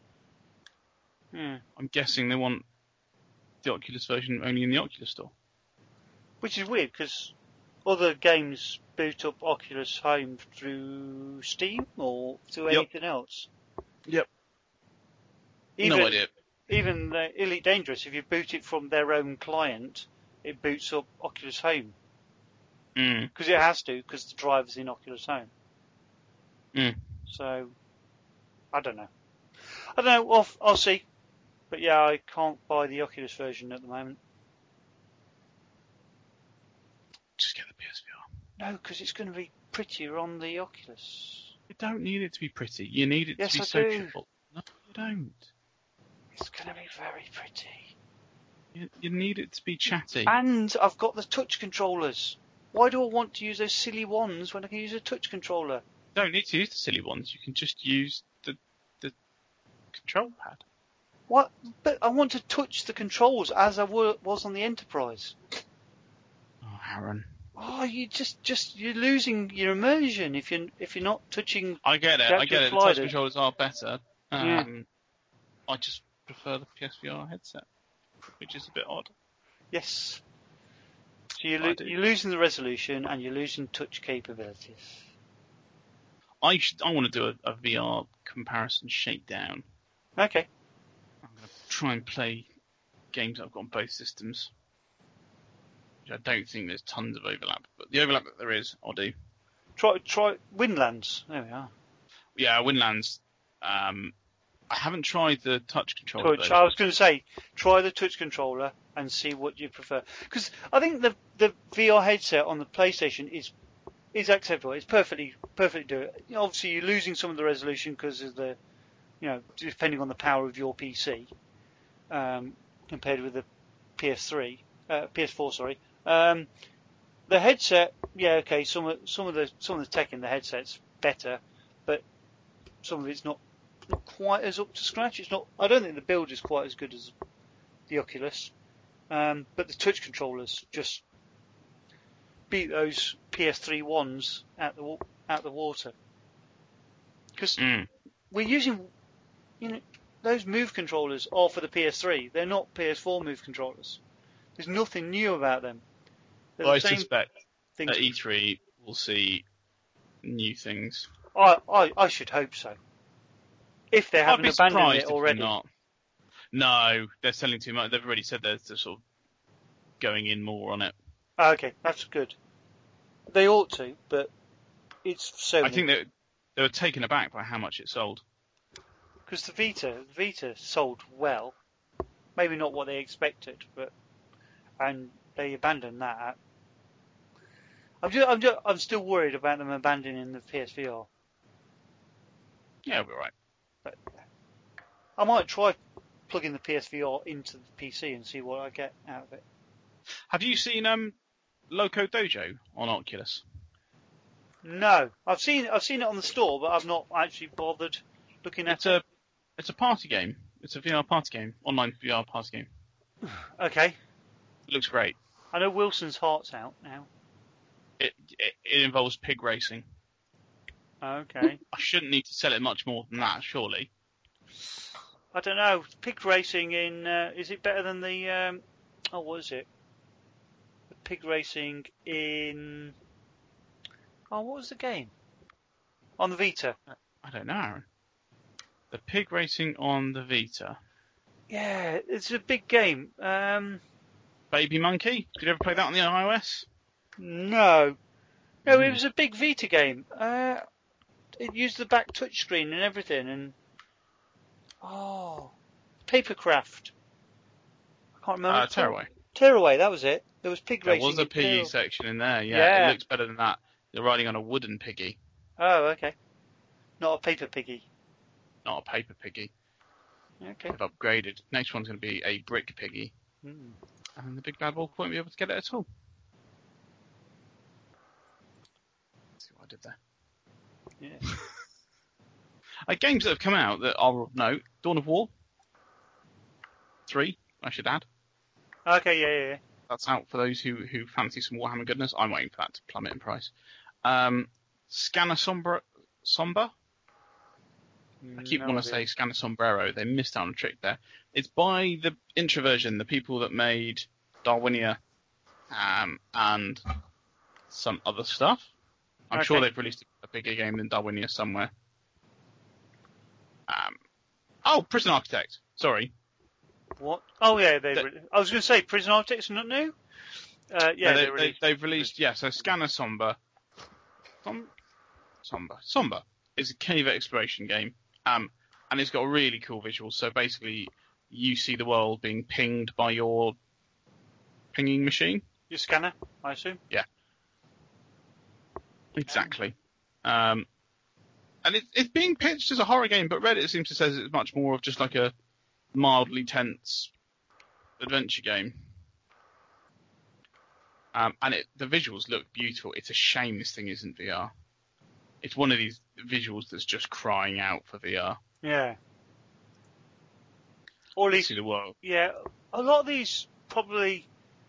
I'm guessing they want the Oculus version only in the Oculus Store. Which is weird, because other games boot up Oculus Home through Steam or through anything else. Yep. Even, no idea. Even Elite Dangerous, if you boot it from their own client, it boots up Oculus Home. Because it has to, because the driver's in Oculus Home. So, I don't know. I'll see. But yeah, I can't buy the Oculus version at the moment. Just get the PSVR. No, because it's going to be prettier on the Oculus. You don't need it to be pretty. You need it to be sociable. No, you don't. It's going to be very pretty. You need it to be chatty. And I've got the touch controllers. Why do I want to use those silly ones when I can use a touch controller? You don't need to use the silly ones. You can just use the control pad. What? But I want to touch the controls as I was on the Enterprise. Oh, Aaron. Oh, you're losing your immersion if you're not touching. I get it. The touch controllers are better. I just prefer the PSVR headset, which is a bit odd. Yes. So you're losing the resolution and you're losing touch capabilities. I want to do a VR comparison shakedown. Okay. I'm going to try and play games I've got on both systems. Which I don't think there's tons of overlap, but the overlap that there is, I'll do. Try Windlands. There we are. Yeah, Windlands. I haven't tried the touch controller. I was going to say, try the touch controller and see what you prefer. Because I think the VR headset on the PlayStation is acceptable. It's perfectly do it. Obviously, you're losing some of the resolution because of the, depending on the power of your PC, compared with the PS4. Sorry. The headset, yeah, okay. Some of the tech in the headset's better, but some of it's not quite as up to scratch. It's not. I don't think the build is quite as good as the Oculus, but the touch controllers just beat those PS3 ones out the water. Because we're using, those Move controllers are for the PS3. They're not PS4 Move controllers. There's nothing new about them. I suspect at E3 we'll see new things. I should hope so. If they haven't abandoned it already. Not. No, they're selling too much. They've already said they're sort of going in more on it. Okay, that's good. They ought to, but it's so. I think they were taken aback by how much it sold. Because the Vita sold well. Maybe not what they expected, and they abandoned that. I'm still worried about them abandoning the PSVR. Yeah, we're right. But I might try plugging the PSVR into the PC and see what I get out of it. Have you seen Loco Dojo on Oculus? No, I've seen it on the store, but I've not actually bothered looking at it. It's a party game. It's a VR party game, online VR party game. Okay. It looks great. I know Wilson's Heart's out now. It involves pig racing. Okay. I shouldn't need to sell it much more than that, surely. I don't know. Pig racing in is it better than the what is it? The pig racing in what was the game? On the Vita. I don't know, Aaron. The pig racing on the Vita. Yeah, it's a big game. Baby Monkey? Did you ever play that on the iOS? No. No, it was a big Vita game. It used the back touchscreen and everything, and Papercraft. I can't remember. Tearaway. Tearaway, that was it. There was pig racing. There was a piggy section in there. Yeah, it looks better than that. You're riding on a wooden piggy. Oh, okay. Not a paper piggy. Not a paper piggy. Okay. They've upgraded. Next one's going to be a brick piggy. And the big bad wolf won't be able to get it at all. See what I did there. Yeah. Games that have come out that are of note: Dawn of War 3, I should add. Okay, yeah. That's out for those who fancy some Warhammer goodness. I'm waiting for that to plummet in price. Scanner Somber. I keep wanting to say Scanner Sombrero. They missed out on a trick there. It's by the Introversion, the people that made Darwinia and some other stuff. I'm sure they've released a bigger game than Darwinia somewhere. Prison Architect. Sorry. What? Oh yeah, I was going to say Prison Architect's not new. They've released. Yeah, so Scanner Somber. Somber is a cave exploration game, and it's got a really cool visual. So basically, you see the world being pinged by your pinging machine. Your scanner, I assume. Yeah. Exactly. And it's being pitched as a horror game, but Reddit seems to say it's much more of just like a mildly tense adventure game. And the visuals look beautiful. It's a shame this thing isn't VR. It's one of these visuals that's just crying out for VR. Yeah. Or at least, see the world. Yeah, a lot of these probably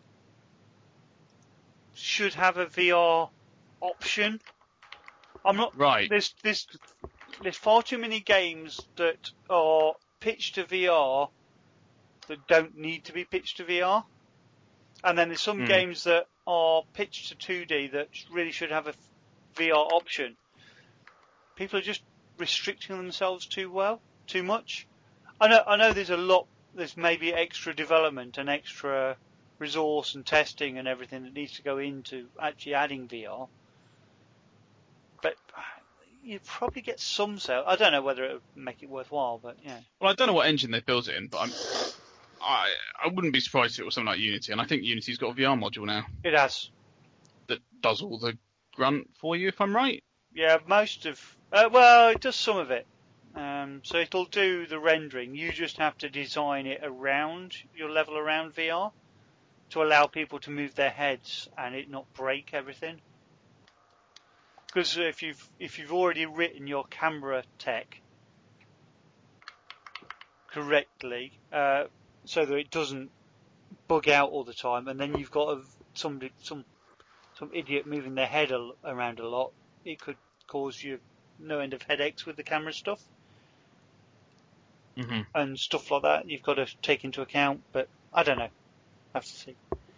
should have a VR option. I'm not right. There's far too many games that are pitched to VR that don't need to be pitched to VR, and then there's some games that are pitched to 2D that really should have a VR option. People are just restricting themselves too much. I know there's maybe extra development and extra resource and testing and everything that needs to go into actually adding VR. But you'd probably get some sales. I don't know whether it would make it worthwhile, but yeah. Well, I don't know what engine they built it in, but I wouldn't be surprised if it was something like Unity, and I think Unity's got a VR module now. It has. That does all the grunt for you, if I'm right. Yeah, most of... it does some of it. So it'll do the rendering. You just have to design it around your level around VR to allow people to move their heads and it not break everything. Because if you've already written your camera tech correctly, so that it doesn't bug out all the time, and then you've got some idiot moving their head around a lot, it could cause you no end of headaches with the camera stuff. Mm-hmm. And stuff like that you've got to take into account, but I don't know. I have to see.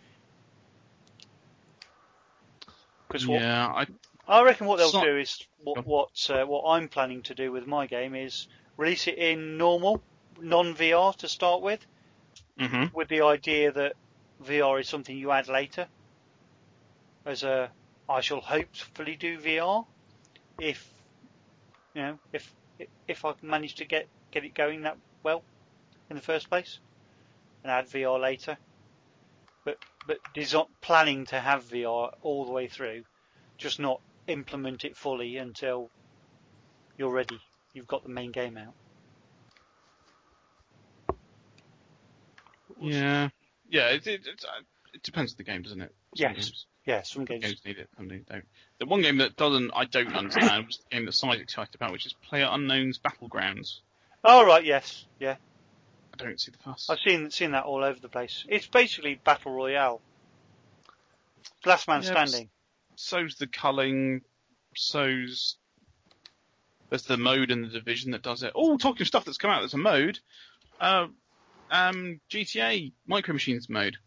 I reckon what they'll do is what I'm planning to do with my game is release it in normal, non-VR to start with, with the idea that VR is something you add later. I shall hopefully do VR if I can manage to get it going that well in the first place, and add VR later. But planning to have VR all the way through, just not implement it fully until you're ready. You've got the main game out. Yeah. It depends on the game, doesn't it? Some games need it, some don't. The one game that I don't understand was the game that Si's excited about, which is PlayerUnknown's Battlegrounds. Oh right, yes, yeah. I don't see the fuss. I've seen that all over the place. It's basically Battle Royale. Last man standing. So's the culling. There's the mode in the Division that does it. Oh, talking of stuff that's come out that's a mode. GTA Micro Machines mode.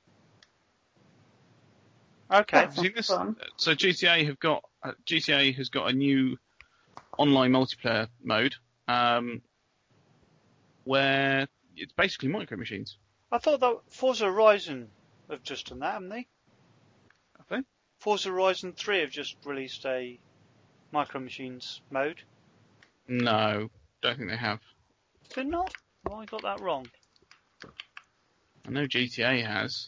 Okay. Have you seen this? So GTA has got a new online multiplayer mode, where it's basically Micro Machines. I thought that Forza Horizon have just done that, haven't they? Have they? Forza Horizon 3 have just released a Micro Machines mode. No, don't think they have. Did not? Well, I got that wrong. I know GTA has.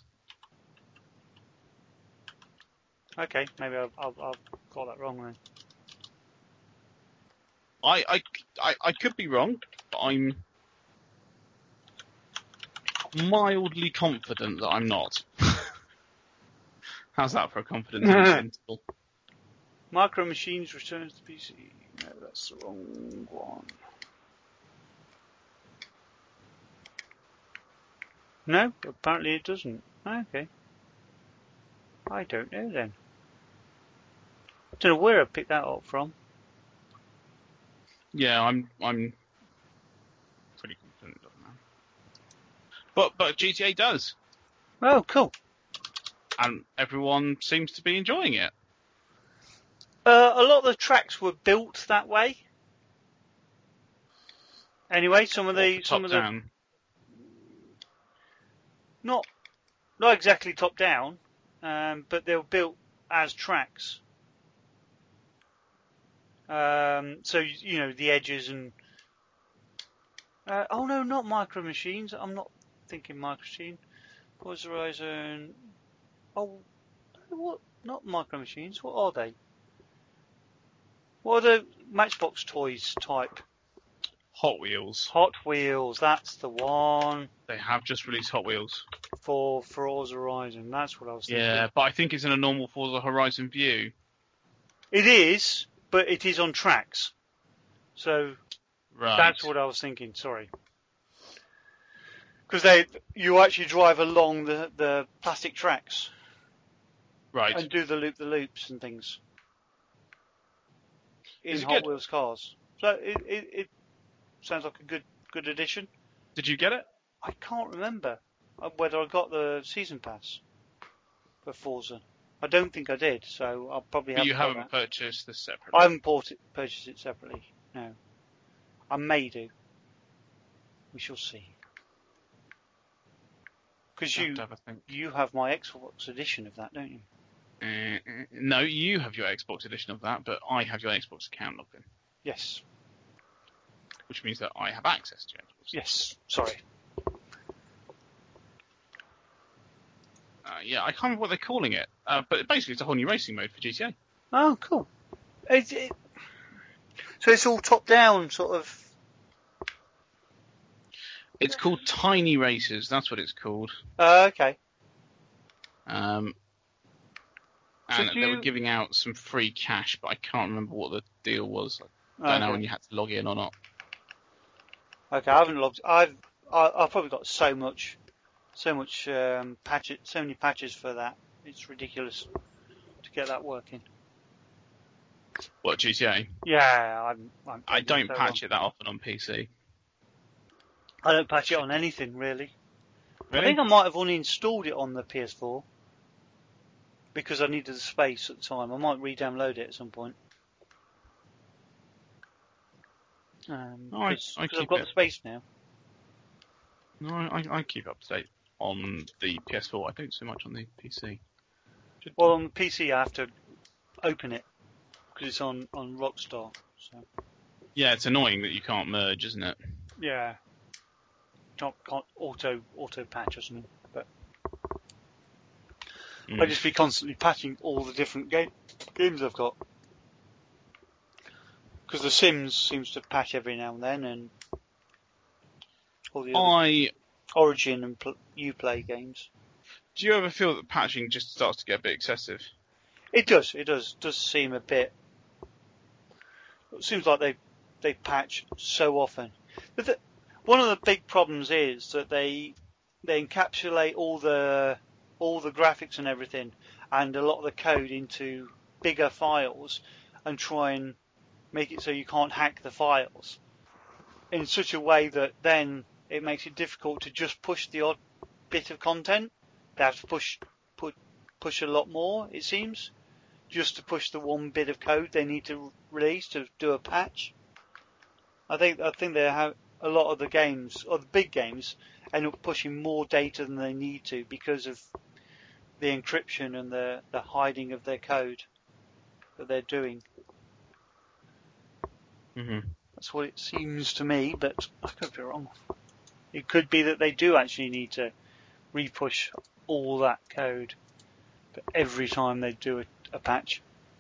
Okay, maybe I've got that wrong then. I could be wrong, but I'm mildly confident that I'm not. How's that for a confidence interval? Micro Machines returns to PC. No, that's the wrong one. No, apparently it doesn't. Okay. I don't know then. Don't know where I picked that up from. Yeah, I'm pretty confident it doesn't matter. But GTA does. Oh, cool. And everyone seems to be enjoying it. A lot of the tracks were built that way. Anyway, some of the not exactly top down, but they were built as tracks. So you know the edges and oh no, not Micro Machines. I'm not thinking Micro Machine. Forza Horizon. Oh, what? Not Micro Machines. What are they? What are the Matchbox Toys type? Hot Wheels. Hot Wheels, that's the one. They have just released Hot Wheels. For Forza Horizon, that's what I was thinking. Yeah, but I think it's in a normal Forza Horizon view. It is, but it is on tracks. So, right. That's what I was thinking, sorry. Because you actually drive along the plastic tracks. Right. And do the loops and things. In Hot Wheels cars. So it sounds like a good addition. Did you get it? I can't remember whether I got the season pass for Forza. I don't think I did, so I'll probably have. But you haven't purchased this separately. I haven't purchased it separately. No, I may do. We shall see. Because you have my Xbox edition of that, don't you? No, you have your Xbox edition of that, but I have your Xbox account logged in. Yes. Which means that I have access to your Xbox. Yes, sorry. Yeah, I can't remember what they're calling it, but basically it's a whole new racing mode for GTA. Oh, cool. So it's all top-down, sort of. It's called Tiny Races. That's what it's called. Okay. And they were giving out some free cash, but I can't remember what the deal was. I don't know when you had to log in or not. Okay, I haven't logged. I've probably got so many patches for that. It's ridiculous to get that working. What, GTA? Yeah, I don't patch it that often on PC. I don't patch it on anything really. Really? I think I might have uninstalled it on the PS4 because I needed the space at the time. I might re-download it at some point. Because I've got the space now. No, I keep up to date on the PS4. I don't so much on the PC. Well, on the PC I have to open it because it's on Rockstar. So. Yeah, it's annoying that you can't merge, isn't it? Yeah. Can't auto patch or something, but I just be constantly patching all the different games I've got. Because The Sims seems to patch every now and then, and all the other Origin and Uplay games. Do you ever feel that patching just starts to get a bit excessive? It does. It does seem a bit. It seems like they patch so often. But one of the big problems is that they encapsulate all the graphics and everything, and a lot of the code into bigger files, and try and make it so you can't hack the files in such a way that then it makes it difficult to just push the odd bit of content. They have to push a lot more, it seems, just to push the one bit of code they need to release to do a patch. I think they have a lot of the games, or the big games, end up pushing more data than they need to because of the encryption and the hiding of their code that they're doing. Mm-hmm. That's what it seems to me, but I could be wrong. It could be that they do actually need to repush all that code every time they do a patch.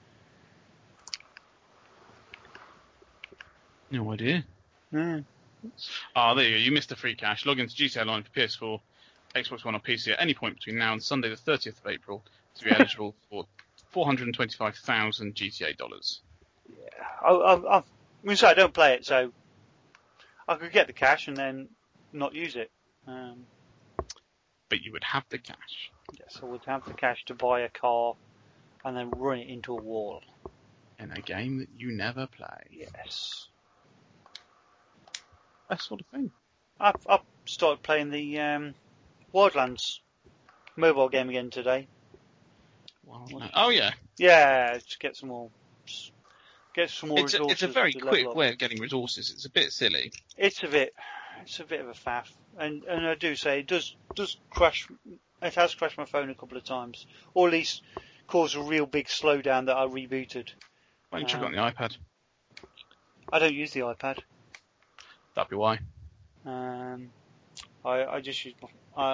No idea. Mm. There you go. You missed the free cash. Log into GTA Online for PS4, Xbox One or PC at any point between now and Sunday the 30th of April to be eligible for $425,000 GTA dollars. Yeah, I don't play it, so I could get the cash and then not use it. But you would have the cash. Yes, I would have the cash to buy a car and then run it into a wall. In a game that you never play. Yes. That sort of thing. I've started playing the Wildlands mobile game again today. Oh yeah. Yeah, to get some more resources. It's a very quick way of getting resources. It's a bit silly. It's a bit of a faff, and I do say it does crash. It has crashed my phone a couple of times, or at least caused a real big slowdown that I rebooted. Why don't you check it on the iPad? I don't use the iPad. That'd be why. I just use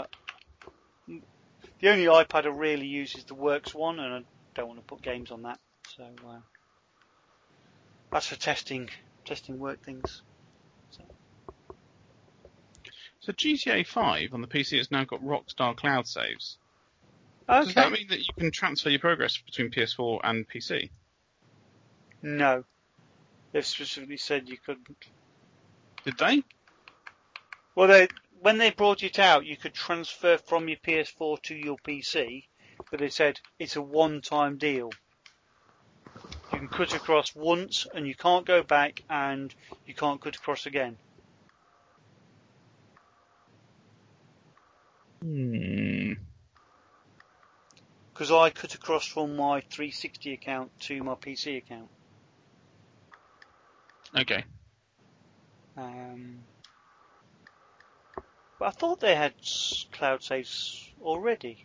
the only iPad I really use is the Works one, and I don't want to put games on that. So that's for testing work things. So GTA 5 on the PC has now got Rockstar Cloud Saves. Okay. Does that mean that you can transfer your progress between PS4 and PC? No. They've specifically said you couldn't. Did they? Well, when they brought it out, you could transfer from your PS4 to your PC, but they said it's a one-time deal. You can cut across once, and you can't go back, and you can't cut across again. Because I cut across from my 360 account to my PC account. Okay. But I thought they had cloud saves already.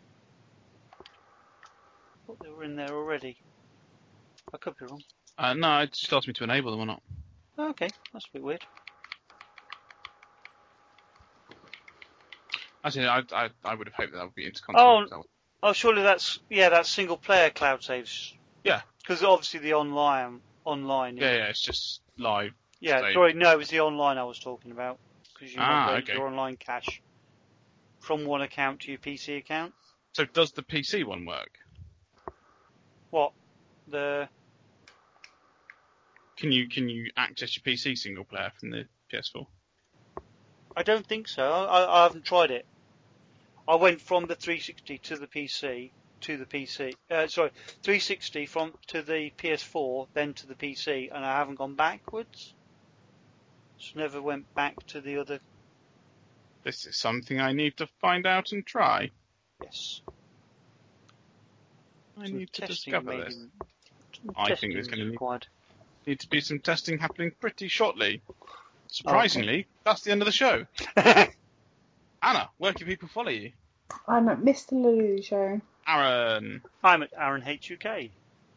I thought they were in there already. I could be wrong. No, it just asked me to enable them or not. Okay, that's a bit weird. Actually, I would have hoped that would be intercontinental. Oh, surely that's single player cloud saves. Yeah. Because obviously the online. Yeah, it's just live. Yeah, save. sorry, no, it was the online I was talking about. Because you migrate okay. your online cache from one account to your PC account. So does the PC one work? What? Can you access your PC single player from the PS4? I don't think so. I haven't tried it. I went from the 360 to the PC. 360 to the PS4, then to the PC, and I haven't gone backwards. Just never went back to the other. This is something I need to find out and try. Yes. I need to discover this. I think there's going to need to be some testing happening pretty shortly. Surprisingly, That's the end of the show. Anna, where can people follow you? I'm at Mr. Lulu Show. Aaron. I'm at Aaron HUK.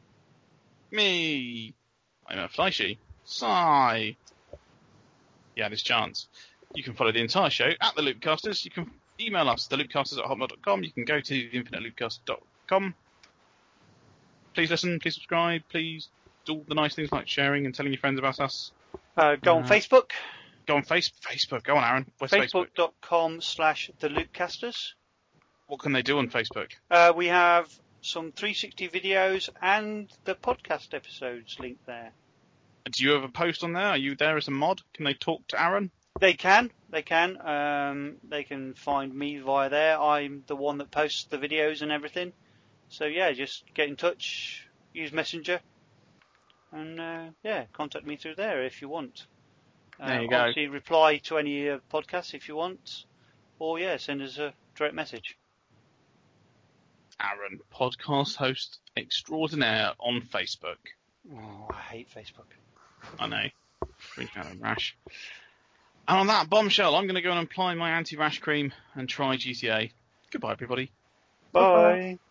Me. I'm at Fleishy. Sigh. He had his chance. You can follow the entire show at The Loopcasters. You can email us, theloopcasters@hotmail.com. You can go to theinfiniteloopcast.com. Please listen, please subscribe, please do all the nice things like sharing and telling your friends about us. Go on Facebook. Go on Facebook. Go on, Aaron. Where's Facebook? Facebook.com/theloopcasters. What can they do on Facebook? We have some 360 videos and the podcast episodes linked there. Do you ever post on there? Are you there as a mod? Can they talk to Aaron? They can. They can find me via there. I'm the one that posts the videos and everything. So yeah, just get in touch, use Messenger, and contact me through there if you want. There you go. Obviously, reply to any podcasts if you want, or send us a direct message. Aaron, podcast host extraordinaire on Facebook. Oh, I hate Facebook. I know. Freak out of rash. And on that bombshell, I'm going to go and apply my anti-rash cream and try GTA. Goodbye, everybody. Bye.